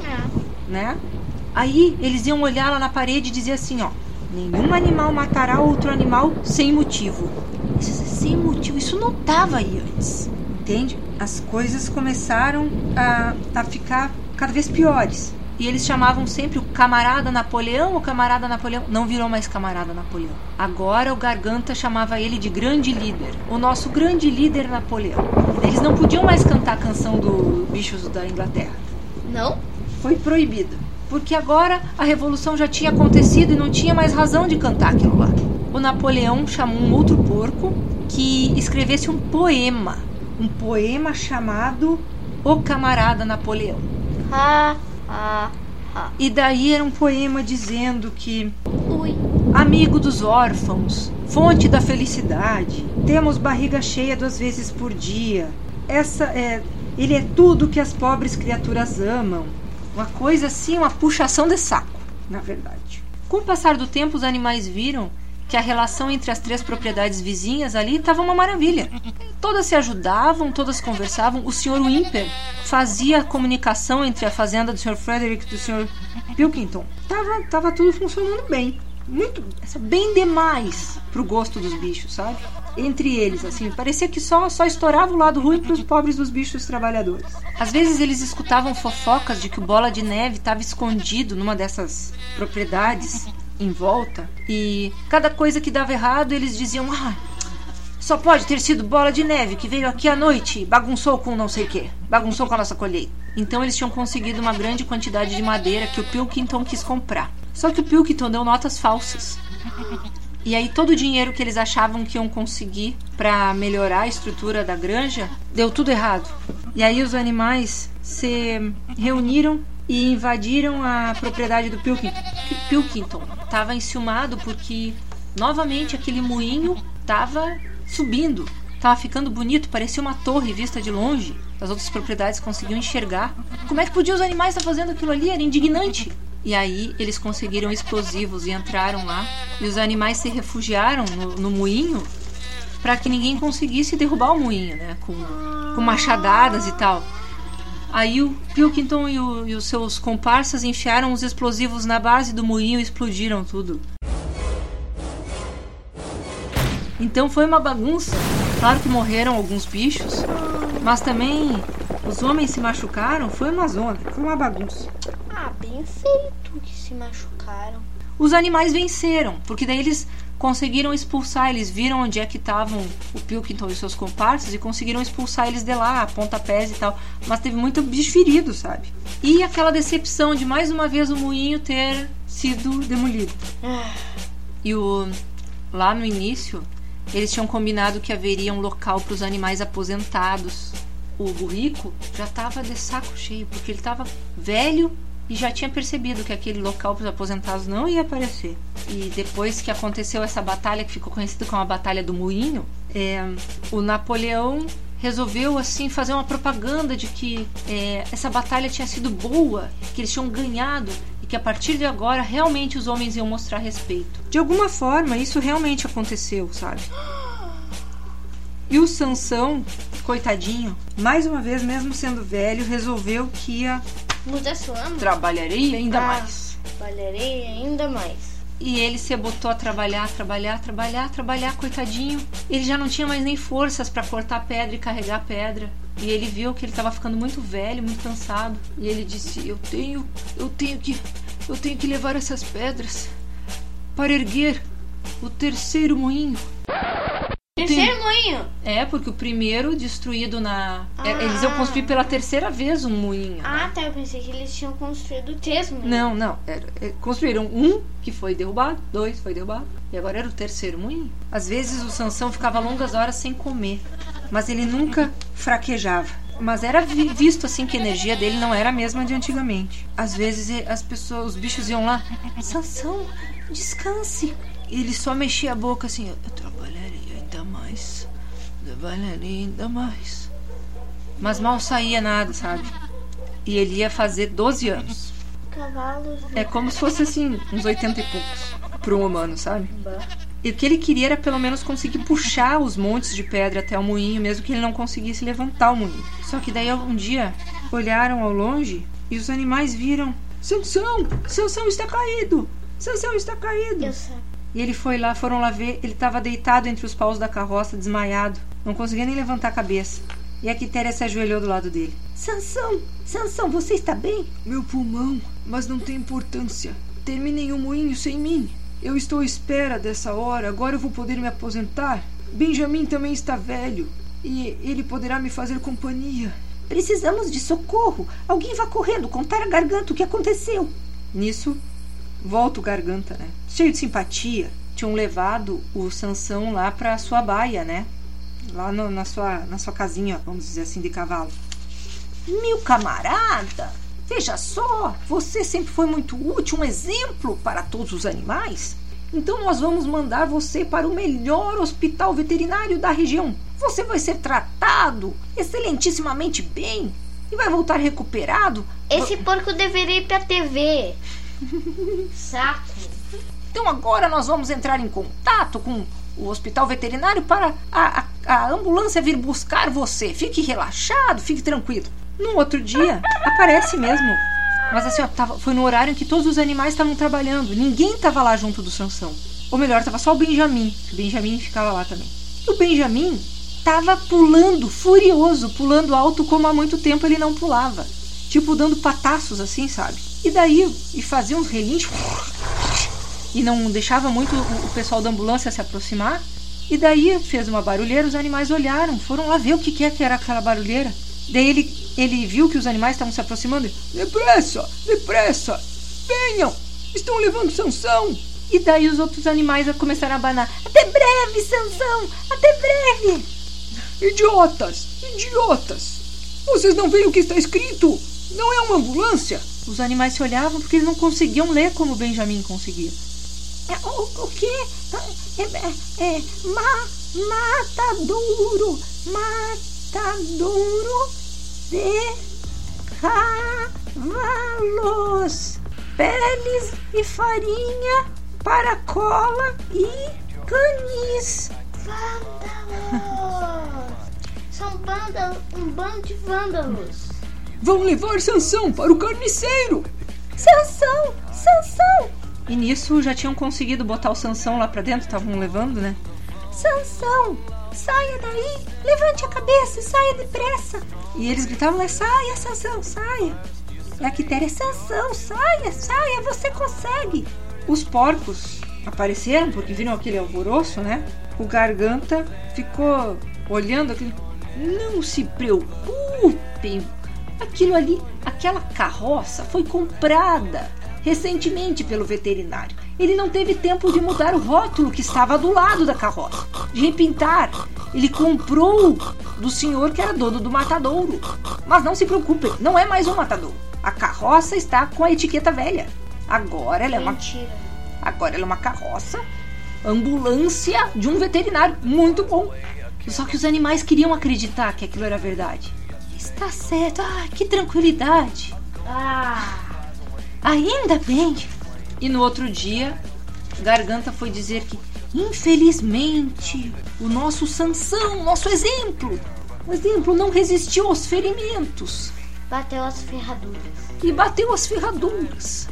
Speaker 1: É.
Speaker 2: Né? Aí eles iam olhar lá na parede e dizer assim, ó: nenhum animal matará outro animal sem motivo.
Speaker 5: Sem motivo, isso não estava aí antes.
Speaker 2: Entende? As coisas começaram a, a ficar cada vez piores. E eles chamavam sempre o camarada Napoleão, o camarada Napoleão. Não virou mais camarada Napoleão. Agora o Garganta chamava ele de grande líder. O nosso grande líder Napoleão. Eles não podiam mais cantar a canção do Bichos da Inglaterra.
Speaker 1: Não?
Speaker 2: Foi proibido. porque agora a revolução já tinha acontecido e não tinha mais razão de cantar aquilo lá. O Napoleão chamou um outro porco que escrevesse um poema, um poema chamado O Camarada Napoleão.
Speaker 1: Ha, ha, ha.
Speaker 2: E daí era um poema dizendo que:
Speaker 1: Ui.
Speaker 2: amigo dos órfãos, fonte da felicidade, temos barriga cheia duas vezes por dia. Essa é, ele é tudo que as pobres criaturas amam. Uma coisa assim, uma puxação de saco, na verdade. Com o passar do tempo, os animais viram que a relação entre as três propriedades vizinhas ali estava uma maravilha. Todas se ajudavam, todas conversavam. O senhor Whymper fazia a comunicação entre a fazenda do senhor Frederick e do senhor Pilkington. Tava, tava tudo funcionando bem. Muito, bem demais pro gosto dos bichos, sabe? Entre eles, assim, parecia que só, só estourava o lado ruim pros pobres dos bichos trabalhadores. Às vezes eles escutavam fofocas de que o Bola de Neve estava escondido numa dessas propriedades em volta, e cada coisa que dava errado eles diziam: ah, só pode ter sido Bola de Neve que veio aqui à noite e bagunçou com não sei o que, bagunçou com a nossa colheita. Então eles tinham conseguido uma grande quantidade de madeira que o Pilkington quis comprar. Só que o Pilkington deu notas falsas. E aí todo o dinheiro que eles achavam que iam conseguir para melhorar a estrutura da granja, deu tudo errado. E aí os animais se reuniram e invadiram a propriedade do Pilkington. Pilkington estava enciumado porque novamente aquele moinho estava subindo, estava ficando bonito, parecia uma torre vista de longe. As outras propriedades conseguiam enxergar. Como é que podiam os animais estar fazendo aquilo ali? Era indignante. E aí eles conseguiram explosivos e entraram lá. E os animais se refugiaram no, no moinho para que ninguém conseguisse derrubar o moinho, né? Com, com machadadas e tal. Aí o Pilkington e, o, e os seus comparsas enfiaram os explosivos na base do moinho e explodiram tudo. Então foi uma bagunça. Claro que morreram alguns bichos, mas também os homens se machucaram. Foi uma zona, foi uma bagunça.
Speaker 1: Ah, bem feito que se machucaram.
Speaker 2: Os animais venceram, porque daí eles conseguiram expulsar, eles viram onde é que estavam o Pilkington e seus comparsas e conseguiram expulsar eles de lá, pontapés e tal. Mas teve muito bicho ferido, sabe? E aquela decepção de mais uma vez o moinho ter sido demolido. E o, lá no início, eles tinham combinado que haveria um local para os animais aposentados. O burrico já estava de saco cheio, porque ele estava velho e já tinha percebido que aquele local para os aposentados não ia aparecer. E depois que aconteceu essa batalha, que ficou conhecida como a Batalha do Moinho, é, o Napoleão resolveu assim fazer uma propaganda de que é, essa batalha tinha sido boa, que eles tinham ganhado e que a partir de agora realmente os homens iam mostrar respeito. De alguma forma isso realmente aconteceu, sabe? E o Sansão, coitadinho, mais uma vez, mesmo sendo velho, resolveu que ia...
Speaker 1: Muda sua mão.
Speaker 2: Trabalharei ainda
Speaker 1: Ah,
Speaker 2: mais.
Speaker 1: Trabalharei ainda mais.
Speaker 2: E ele se botou a trabalhar, trabalhar, trabalhar, trabalhar, coitadinho. Ele já não tinha mais nem forças para cortar pedra e carregar pedra. E ele viu que ele estava ficando muito velho, muito cansado. E ele disse: eu tenho, eu tenho que, eu tenho que levar essas pedras para erguer o terceiro moinho.
Speaker 1: Terceiro moinho.
Speaker 2: É, porque o primeiro destruído na...
Speaker 1: Ah.
Speaker 2: é, Eles iam construir pela terceira vez um moinho. Né?
Speaker 1: Ah, tá. Eu pensei que eles tinham construído três moinhos.
Speaker 2: Não, não. Era, é, construíram um que foi derrubado, dois foi derrubado. E agora era o terceiro moinho. Às vezes o Sansão ficava longas horas sem comer, mas ele nunca fraquejava. Mas era vi- visto assim que a energia dele não era a mesma de antigamente. Às vezes as pessoas, os bichos iam lá: Sansão, descanse. E ele só mexia a boca assim: eu trabalharei ainda mais, trabalharei ainda mais. Mas mal saía nada, sabe? E ele ia fazer doze anos.
Speaker 1: Cavalos.
Speaker 2: É como se fosse assim, uns oitenta e poucos para um humano, sabe? E o que ele queria era pelo menos conseguir puxar os montes de pedra até o moinho, mesmo que ele não conseguisse levantar o moinho. Só que daí um dia olharam ao longe e os animais viram: Sansão, Sansão está caído, Sansão está caído.
Speaker 1: Eu sei.
Speaker 2: E ele foi lá, foram lá ver, ele estava deitado entre os paus da carroça, desmaiado, não conseguia nem levantar a cabeça. E a Quitéria se ajoelhou do lado dele.
Speaker 5: Sansão, Sansão, você está bem?
Speaker 3: Meu pulmão, mas não tem importância. Terminem o moinho sem mim. Eu estou à espera dessa hora, agora eu vou poder me aposentar. Benjamin também está velho e ele poderá me fazer companhia.
Speaker 5: Precisamos de socorro. Alguém vá correndo contar à garganta o que aconteceu.
Speaker 2: Nisso, volta o Garganta, né? Cheio de simpatia, tinham levado o Sansão lá pra sua baia, né? Lá no, na, sua, na sua casinha, vamos dizer assim, de cavalo.
Speaker 5: Meu camarada, veja só, você sempre foi muito útil, um exemplo para todos os animais. Então nós vamos mandar você para o melhor hospital veterinário da região. Você vai ser tratado excelentissimamente bem e vai voltar recuperado.
Speaker 1: Esse porco deveria ir pra T V. Saco.
Speaker 5: Então agora nós vamos entrar em contato com o hospital veterinário para a, a, a ambulância vir buscar você. Fique relaxado, fique tranquilo.
Speaker 2: No outro dia, aparece mesmo. Mas assim, ó, tava, foi no horário em que todos os animais estavam trabalhando. Ninguém estava lá junto do Sansão. Ou melhor, estava só o Benjamin. O Benjamin ficava lá também. E o Benjamin estava pulando, furioso, pulando alto como há muito tempo ele não pulava. Tipo, dando pataços assim, sabe? E daí, e fazia uns relinchos. E não deixava muito o, o pessoal da ambulância se aproximar. E daí fez uma barulheira, os animais olharam, foram lá ver o que, que, é que era aquela barulheira. Daí ele, ele viu que os animais estavam se aproximando.
Speaker 3: Depressa, depressa, venham, estão levando Sansão.
Speaker 2: E daí os outros animais começaram a abanar.
Speaker 5: Até breve, Sansão, até breve.
Speaker 3: Idiotas, idiotas, vocês não veem o que está escrito? Não é uma ambulância?
Speaker 2: Os animais se olhavam porque eles não conseguiam ler como o Benjamin conseguia.
Speaker 5: É, o, o quê? É, é, é ma, matadouro, matadouro de cavalos, peles e farinha para cola e canis.
Speaker 1: Vândalos! São banda, um bando de vândalos.
Speaker 3: Vão levar Sansão para o carniceiro.
Speaker 5: Sansão, Sansão.
Speaker 2: E nisso já tinham conseguido botar o Sansão lá pra dentro, estavam levando, né?
Speaker 5: Sansão, saia daí, levante a cabeça e saia depressa.
Speaker 2: E eles gritavam, né?
Speaker 5: Saia, Sansão, saia. E a Quitéria, Sansão, saia, saia, você consegue.
Speaker 2: Os porcos apareceram porque viram aquele alvoroço, né? O Garganta ficou olhando aquele... Não se preocupem, aquilo ali, aquela carroça foi comprada recentemente pelo veterinário. Ele não teve tempo de mudar o rótulo que estava do lado da carroça, de repintar. Ele comprou do senhor que era dono do matadouro. Mas não se preocupem, não é mais um matadouro. A carroça está com a etiqueta velha. Agora ela é uma, agora ela é uma carroça ambulância de um veterinário muito bom. Só que os animais queriam acreditar que aquilo era verdade.
Speaker 5: Está certo, ah, que tranquilidade.
Speaker 1: Ah,
Speaker 5: ainda bem.
Speaker 2: E no outro dia, Garganta foi dizer que,
Speaker 5: infelizmente,
Speaker 2: o nosso Sansão, nosso exemplo, o exemplo não resistiu aos ferimentos.
Speaker 1: bateu as ferraduras.
Speaker 2: E bateu as ferraduras.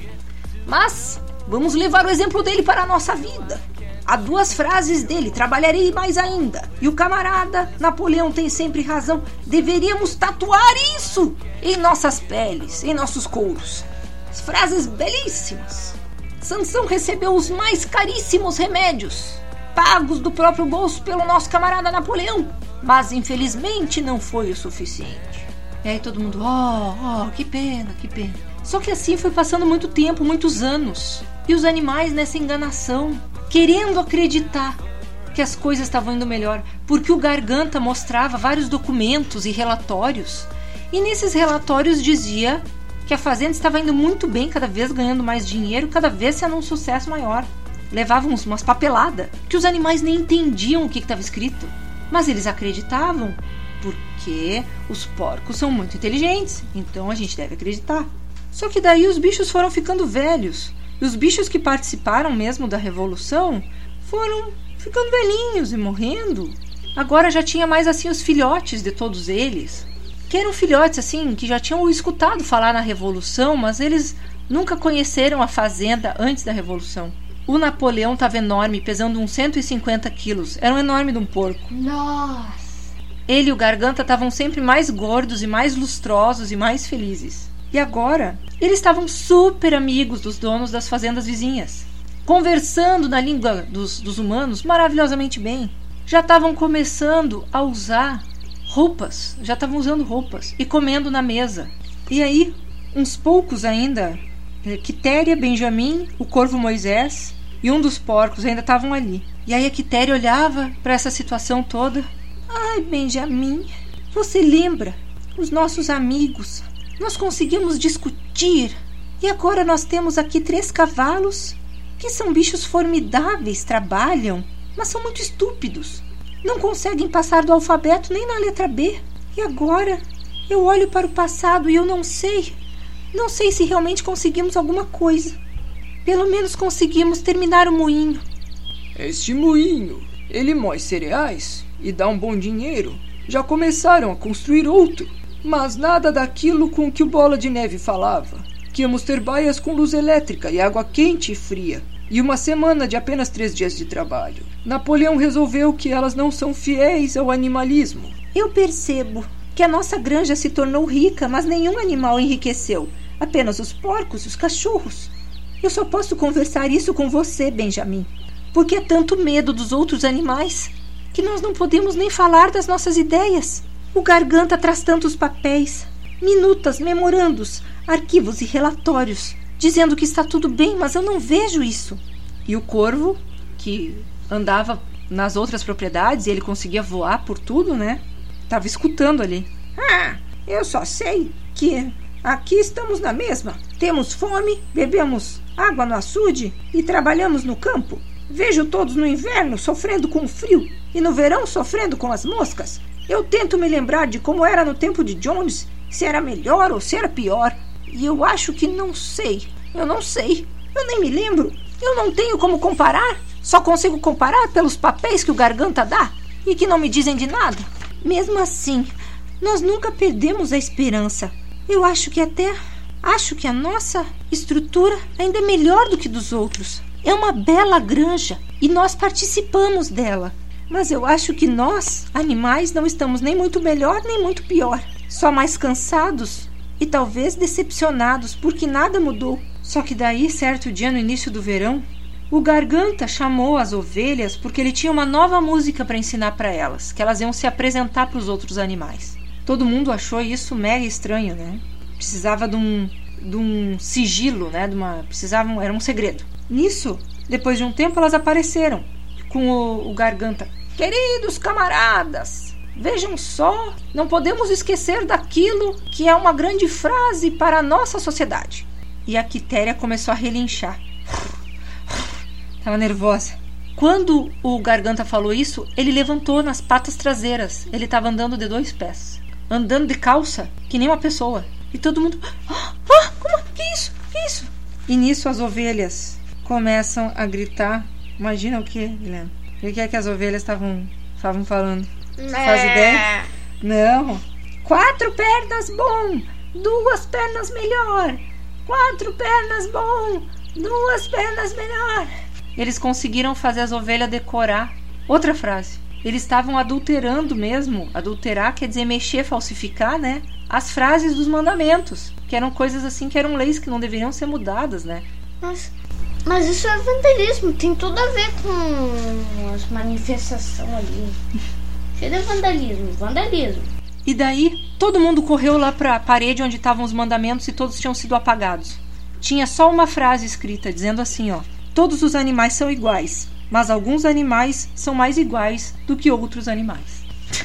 Speaker 2: Mas vamos levar o exemplo dele para a nossa vida. Há duas frases dele, trabalharei mais ainda. E o camarada Napoleão tem sempre razão. Deveríamos tatuar isso em nossas peles, em nossos couros. As frases belíssimas. Sansão recebeu os mais caríssimos remédios, pagos do próprio bolso pelo nosso camarada Napoleão. Mas infelizmente não foi o suficiente. E aí todo mundo, oh, oh, que pena, que pena. Só que assim foi passando muito tempo, muitos anos. E os animais nessa enganação, querendo acreditar que as coisas estavam indo melhor, porque o Garganta mostrava vários documentos e relatórios, e nesses relatórios dizia que a fazenda estava indo muito bem, cada vez ganhando mais dinheiro, cada vez sendo um sucesso maior. Levavam umas papeladas que os animais nem entendiam o que estava escrito, mas eles acreditavam, porque os porcos são muito inteligentes, então a gente deve acreditar. Só que daí os bichos foram ficando velhos. E os bichos que participaram mesmo da revolução foram ficando velhinhos e morrendo. Agora já tinha mais assim os filhotes de todos eles, que eram filhotes assim, que já tinham escutado falar na revolução, mas eles nunca conheceram a fazenda antes da revolução. O Napoleão estava enorme, pesando uns cento e cinquenta quilos. Era um enorme de um porco.
Speaker 1: Nossa!
Speaker 2: Ele e o Garganta estavam sempre mais gordos e mais lustrosos e mais felizes. E agora, eles estavam super amigos dos donos das fazendas vizinhas, conversando na língua dos, dos humanos maravilhosamente bem. Já estavam começando a usar roupas, já estavam usando roupas e comendo na mesa. E aí, uns poucos ainda é, Quitéria, Benjamin, o corvo Moisés e um dos porcos ainda estavam ali. E aí a Quitéria olhava para essa situação toda.
Speaker 5: Ai, Benjamin, você lembra? Os nossos amigos. Nós conseguimos discutir. E agora nós temos aqui três cavalos, que são bichos formidáveis, trabalham, mas são muito estúpidos. Não conseguem passar do alfabeto nem na letra B. E agora eu olho para o passado e eu não sei. Não sei se realmente conseguimos alguma coisa. Pelo menos conseguimos terminar o moinho.
Speaker 3: Este moinho, ele moe cereais e dá um bom dinheiro. Já começaram a construir outro, mas nada daquilo com que o Bola de Neve falava. Que íamos ter baias com luz elétrica e água quente e fria. E uma semana de apenas três dias de trabalho. Napoleão resolveu que elas não são fiéis ao animalismo.
Speaker 5: Eu percebo que a nossa granja se tornou rica, mas nenhum animal enriqueceu. Apenas os porcos e os cachorros. Eu só posso conversar isso com você, Benjamin. Porque é tanto medo dos outros animais que nós não podemos nem falar das nossas ideias. O Garganta traz tantos papéis, minutas, memorandos, arquivos e relatórios, dizendo que está tudo bem, mas eu não vejo isso.
Speaker 2: E o corvo, que andava nas outras propriedades e ele conseguia voar por tudo, né? Estava escutando ali.
Speaker 6: Ah, eu só sei que aqui estamos na mesma. Temos fome, bebemos água no açude e trabalhamos no campo. Vejo todos no inverno sofrendo com o frio e no verão sofrendo com as moscas. Eu tento me lembrar de como era no tempo de Jones, se era melhor ou se era pior. E eu acho que não sei. Eu não sei. Eu nem me lembro. Eu não tenho como comparar. Só consigo comparar pelos papéis que o Garganta dá e que não me dizem de nada.
Speaker 5: Mesmo assim, nós nunca perdemos a esperança. Eu acho que até... Acho que a nossa estrutura ainda é melhor do que dos outros. É uma bela granja e nós participamos dela. Mas eu acho que nós, animais, não estamos nem muito melhor nem muito pior. Só mais cansados e talvez decepcionados porque nada mudou.
Speaker 2: Só que daí, certo dia no início do verão, o Garganta chamou as ovelhas porque ele tinha uma nova música para ensinar para elas, que elas iam se apresentar para os outros animais. Todo mundo achou isso mega estranho, né? Precisava de um, de um sigilo, né? De uma, precisavam, era um segredo. Nisso, depois de um tempo, elas apareceram com o, o Garganta.
Speaker 6: Queridos camaradas, vejam só, não podemos esquecer daquilo que é uma grande frase para a nossa sociedade.
Speaker 2: E a Quitéria começou a relinchar. Estava nervosa. Quando o Garganta falou isso, ele levantou nas patas traseiras. Ele estava andando de dois pés. Andando de calça, que nem uma pessoa. E todo mundo...
Speaker 5: Ah, ah, como? Que isso? Que isso?
Speaker 2: E nisso as ovelhas começam a gritar. Imagina o que, Guilherme? O que é que as ovelhas estavam estavam falando? Você faz ideia? Não.
Speaker 6: Quatro pernas bom, duas pernas melhor. Quatro pernas bom, duas pernas melhor.
Speaker 2: Eles conseguiram fazer as ovelhas decorar outra frase. Eles estavam adulterando mesmo. Adulterar quer dizer mexer, falsificar, né? As frases dos mandamentos, que eram coisas assim, que eram leis que não deveriam ser mudadas, né?
Speaker 1: Mas, mas isso é vandalismo, tem tudo a ver com as manifestações ali. Cheio de vandalismo, vandalismo.
Speaker 2: E daí, todo mundo correu lá para a parede onde estavam os mandamentos e todos tinham sido apagados. Tinha só uma frase escrita, dizendo assim, ó: todos os animais são iguais, mas alguns animais são mais iguais do que outros animais.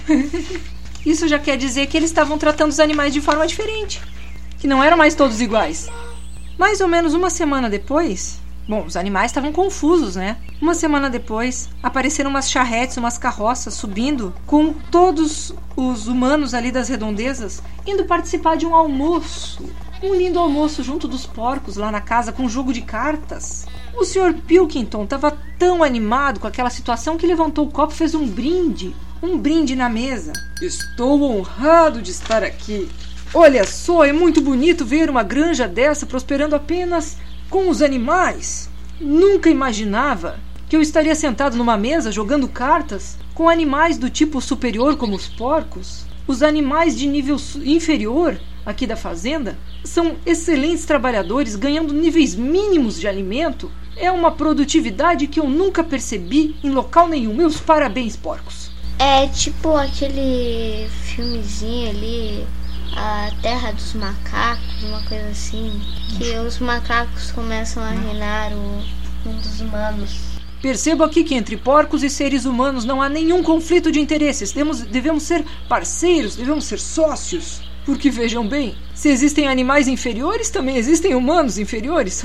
Speaker 2: Isso já quer dizer que eles estavam tratando os animais de forma diferente, que não eram mais todos iguais. Mais ou menos uma semana depois, bom, os animais estavam confusos, né? Uma semana depois, apareceram umas charretes, umas carroças subindo com todos os humanos ali das redondezas indo participar de um almoço. Um lindo almoço junto dos porcos lá na casa com um jogo de cartas. O senhor Pilkington estava tão animado com aquela situação que levantou o copo e fez um brinde. Um brinde na mesa.
Speaker 3: Estou honrado de estar aqui. Olha só, é muito bonito ver uma granja dessa prosperando apenas com os animais.
Speaker 2: Nunca imaginava que eu estaria sentado numa mesa jogando cartas com animais do tipo superior como os porcos. Os animais de nível inferior aqui da fazenda são excelentes trabalhadores ganhando níveis mínimos de alimento. É uma produtividade que eu nunca percebi em local nenhum. Meus parabéns, porcos.
Speaker 1: É tipo aquele filmezinho ali, a terra dos macacos, uma coisa assim, que os macacos começam a reinar o mundo dos humanos.
Speaker 2: Percebo aqui que entre porcos e seres humanos não há nenhum conflito de interesses. Temos, devemos ser parceiros, devemos ser sócios. Porque vejam bem, se existem animais inferiores, também existem humanos inferiores.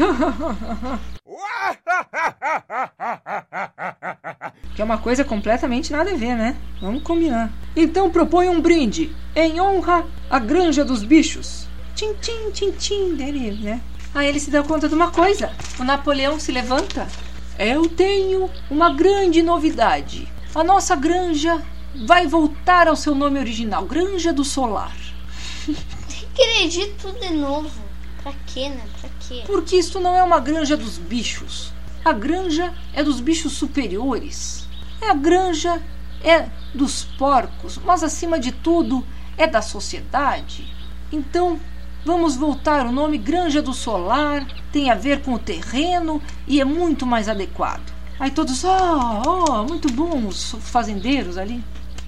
Speaker 2: Que é uma coisa completamente nada a ver, né? Vamos combinar. Então proponho um brinde em honra à Granja dos Bichos. Tchim, tchim, tchim, tchim, dele, né? Aí ele se dá conta de uma coisa. O Napoleão se levanta. Eu tenho uma grande novidade. A nossa granja vai voltar ao seu nome original, Granja do Solar.
Speaker 1: Acredito tudo de novo. Pra quê, né? Pra quê?
Speaker 2: Porque isso não é uma granja dos bichos. A granja é dos bichos superiores. A granja é dos porcos, mas acima de tudo é da sociedade. Então, vamos voltar. O nome Granja do Solar tem a ver com o terreno e é muito mais adequado. Aí todos, ó, oh, oh, muito bom, os fazendeiros ali.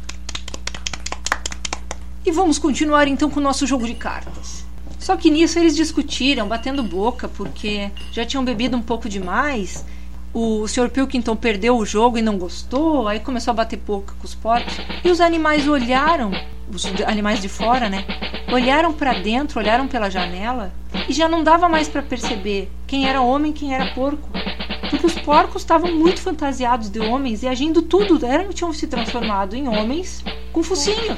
Speaker 2: E vamos continuar então com o nosso jogo de cartas. Só que nisso eles discutiram, batendo boca, porque já tinham bebido um pouco demais. O senhor Pilkington perdeu o jogo e não gostou, aí começou a bater boca com os porcos. E os animais olharam, os animais de fora, né? Olharam para dentro, olharam pela janela e já não dava mais para perceber quem era homem e quem era porco. Porque os porcos estavam muito fantasiados de homens e agindo tudo, eram, tinham se transformado em homens com focinhos.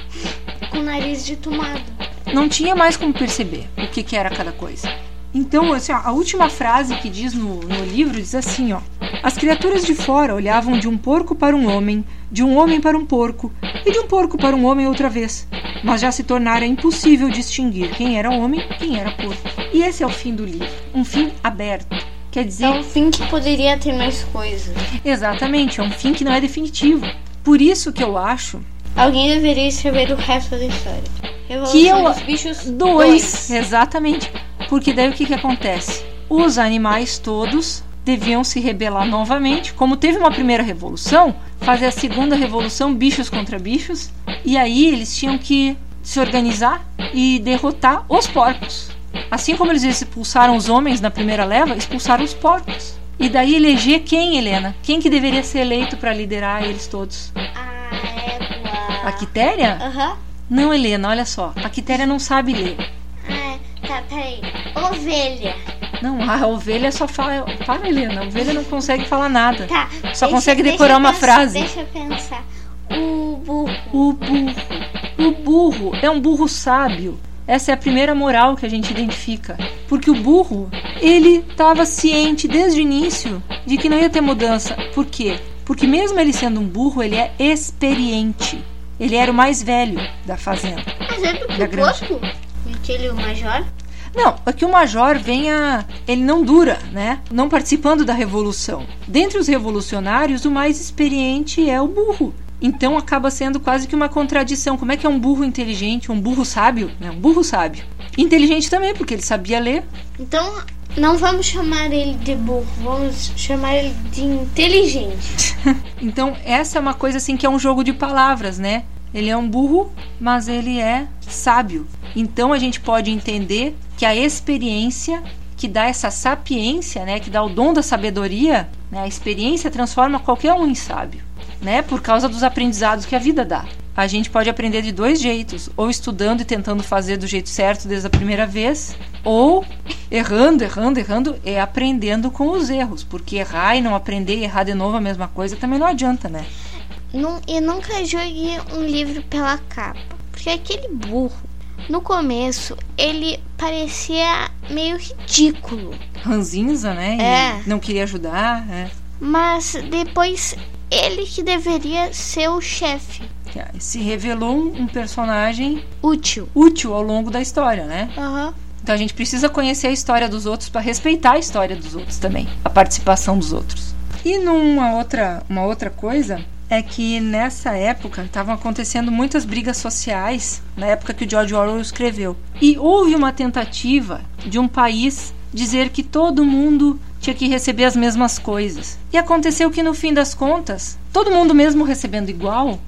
Speaker 1: Com nariz de tomada.
Speaker 2: Não tinha mais como perceber o que, que era cada coisa. Então, assim, ó, a última frase que diz no, no livro diz assim, ó: as criaturas de fora olhavam de um porco para um homem, de um homem para um porco, e de um porco para um homem outra vez. Mas já se tornara impossível distinguir quem era homem e quem era porco. E esse é o fim do livro. Um fim aberto. Quer dizer...
Speaker 1: É um fim que poderia ter mais coisas.
Speaker 2: Exatamente, é um fim que não é definitivo. Por isso que eu acho...
Speaker 1: Alguém deveria escrever o resto da história. Revolução
Speaker 2: que eu...
Speaker 1: dos Bichos
Speaker 2: dois.
Speaker 1: dois.
Speaker 2: Exatamente. Porque daí o que, que acontece? Os animais todos deviam se rebelar novamente. Como teve uma primeira revolução, fazer a segunda revolução, bichos contra bichos. E aí eles tinham que se organizar e derrotar os porcos. Assim como eles expulsaram os homens na primeira leva, expulsaram os porcos. E daí eleger quem, Helena? Quem que deveria ser eleito para liderar eles todos?
Speaker 1: A égua.
Speaker 2: A Quitéria?
Speaker 1: Aham. Uhum.
Speaker 2: Não, Helena, olha só. A Quitéria não sabe ler.
Speaker 1: Ah, tá, peraí. Ovelha.
Speaker 2: Não, a ovelha só fala... Para, Helena, a ovelha não consegue falar nada.
Speaker 1: Tá.
Speaker 2: Só
Speaker 1: deixa,
Speaker 2: consegue decorar uma
Speaker 1: pensar,
Speaker 2: frase.
Speaker 1: Deixa eu pensar. O burro.
Speaker 2: O burro. O burro é um burro sábio. Essa é a primeira moral que a gente identifica. Porque o burro, ele estava ciente desde o início de que não ia ter mudança. Por quê? Porque mesmo ele sendo um burro, ele é experiente. Ele era o mais velho da fazenda.
Speaker 1: Mas é do que
Speaker 2: da
Speaker 1: o
Speaker 2: granja.
Speaker 1: porco? Aquele o major?
Speaker 2: Não, é que o major venha... Ele não dura, né? Não participando da revolução. Dentre os revolucionários, o mais experiente é o burro. Então acaba sendo quase que uma contradição. Como é que é um burro inteligente, um burro sábio? Né? Um burro sábio. Inteligente também, porque ele sabia ler.
Speaker 1: Então, não vamos chamar ele de burro, vamos chamar ele de inteligente.
Speaker 2: Então, essa é uma coisa assim que é um jogo de palavras, né? Ele é um burro, mas ele é sábio. Então, a gente pode entender que a experiência que dá essa sapiência, né? Que dá o dom da sabedoria, né? A experiência transforma qualquer um em sábio. Né, por causa dos aprendizados que a vida dá. A gente pode aprender de dois jeitos, ou estudando e tentando fazer do jeito certo desde a primeira vez, ou errando, errando, errando e aprendendo com os erros, porque errar e não aprender e errar de novo a mesma coisa também não adianta, né?
Speaker 1: Não, e nunca jogue um livro pela capa, porque aquele burro, no começo, ele parecia meio ridículo.
Speaker 2: Ranzinza, né? E
Speaker 1: é.
Speaker 2: Não queria ajudar, né?
Speaker 1: Mas depois... ele que deveria ser o chefe.
Speaker 2: Se revelou um personagem
Speaker 1: útil.
Speaker 2: útil ao longo da história, né?
Speaker 1: Uhum.
Speaker 2: Então a gente precisa conhecer a história dos outros para respeitar a história dos outros também, a participação dos outros. E numa outra, uma outra coisa é que nessa época estavam acontecendo muitas brigas sociais, na época que o George Orwell escreveu. E houve uma tentativa de um país dizer que todo mundo tinha que receber as mesmas coisas. E aconteceu que no fim das contas, todo mundo mesmo recebendo igual,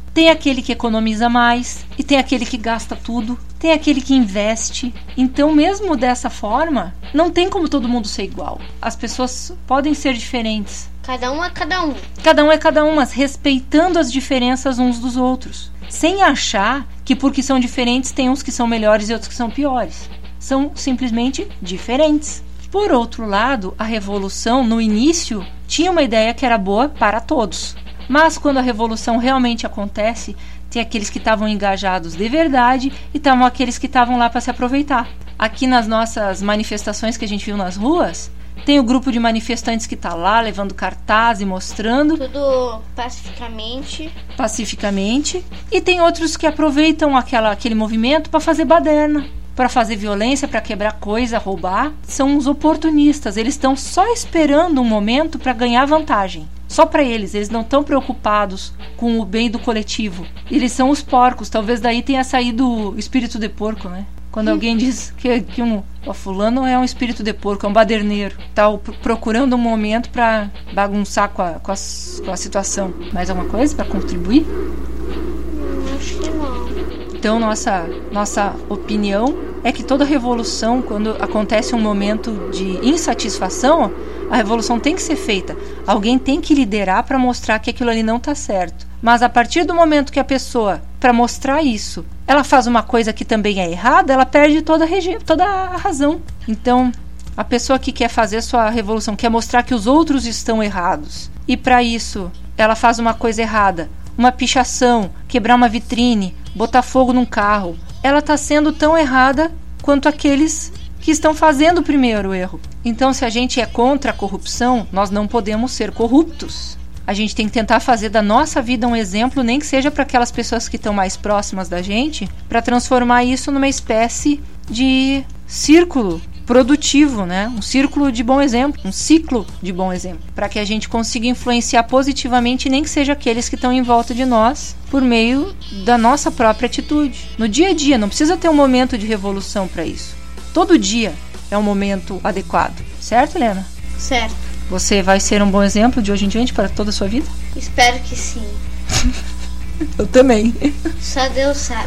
Speaker 5: Tem aquele que economiza mais e tem aquele que gasta tudo. Tem aquele que investe. Então, mesmo dessa forma, não tem como todo mundo ser igual. As pessoas podem ser diferentes.
Speaker 1: Cada um é cada um.
Speaker 5: Cada um é cada um, mas respeitando as diferenças uns dos outros. Sem achar que porque são diferentes tem uns que são melhores e outros que são piores. São simplesmente diferentes. Por outro lado, a revolução, no início, tinha uma ideia que era boa para todos. Mas quando a revolução realmente acontece, tem aqueles que estavam engajados de verdade e estavam aqueles que estavam lá para se aproveitar. Aqui nas nossas manifestações que a gente viu nas ruas, tem o grupo de manifestantes que está lá levando cartaz e mostrando.
Speaker 1: Tudo pacificamente.
Speaker 5: Pacificamente. E tem outros que aproveitam aquela, aquele movimento para fazer baderna, para fazer violência, para quebrar coisa, roubar. São os oportunistas. Eles estão só esperando um momento para ganhar vantagem. Só para eles. Eles não estão preocupados com o bem do coletivo. Eles são os porcos. Talvez daí tenha saído o espírito de porco, né? Quando alguém diz que, que um ó, fulano é um espírito de porco, é um baderneiro, tá procurando um momento para bagunçar com a, com, a, com a situação. Mais alguma coisa para contribuir?
Speaker 1: Acho que não.
Speaker 5: Então, nossa, nossa opinião é que toda revolução, quando acontece um momento de insatisfação, a revolução tem que ser feita. Alguém tem que liderar para mostrar que aquilo ali não está certo. Mas a partir do momento que a pessoa, para mostrar isso, ela faz uma coisa que também é errada, ela perde toda a, regi- toda a razão. Então, a pessoa que quer fazer sua revolução, quer mostrar que os outros estão errados. E para isso, ela faz uma coisa errada, uma pichação, quebrar uma vitrine, botar fogo num carro. Ela está sendo tão errada quanto aqueles que estão fazendo o primeiro erro. Então, se a gente é contra a corrupção, nós não podemos ser corruptos. A gente tem que tentar fazer da nossa vida um exemplo, nem que seja para aquelas pessoas que estão mais próximas da gente, para transformar isso numa espécie de círculo produtivo, né? Um círculo de bom exemplo, um ciclo de bom exemplo, para que a gente consiga influenciar positivamente, nem que seja aqueles que estão em volta de nós, por meio da nossa própria atitude. No dia a dia, não precisa ter um momento de revolução para isso. Todo dia é um momento adequado, certo, Helena?
Speaker 1: Certo.
Speaker 5: Você vai ser um bom exemplo de hoje em diante para toda a sua vida?
Speaker 1: Espero que sim.
Speaker 5: Eu também.
Speaker 1: Só Deus sabe.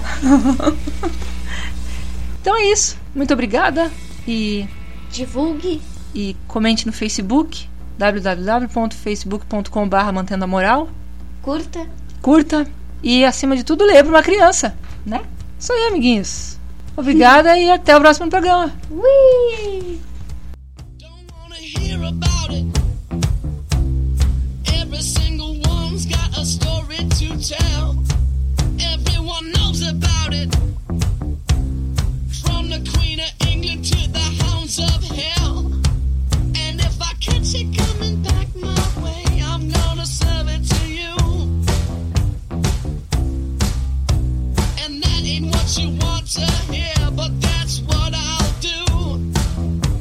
Speaker 5: Então é isso. Muito obrigada. E
Speaker 1: divulgue.
Speaker 5: E comente no Facebook. w w w ponto facebook ponto com barra mantendo a moral.
Speaker 1: Curta.
Speaker 5: Curta. E acima de tudo, leia para uma criança, né? Isso aí, amiguinhos. Obrigada e até o próximo programa.
Speaker 1: Ui!
Speaker 7: Hear about it. Every single one's got a story to tell. Everyone knows about it. From the Queen of England to the hounds of hell. And if I catch it coming back my way, I'm gonna serve it to you. And that ain't what you want to hear, but that's what I'll do.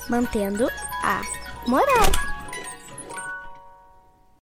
Speaker 1: mantendo a moral.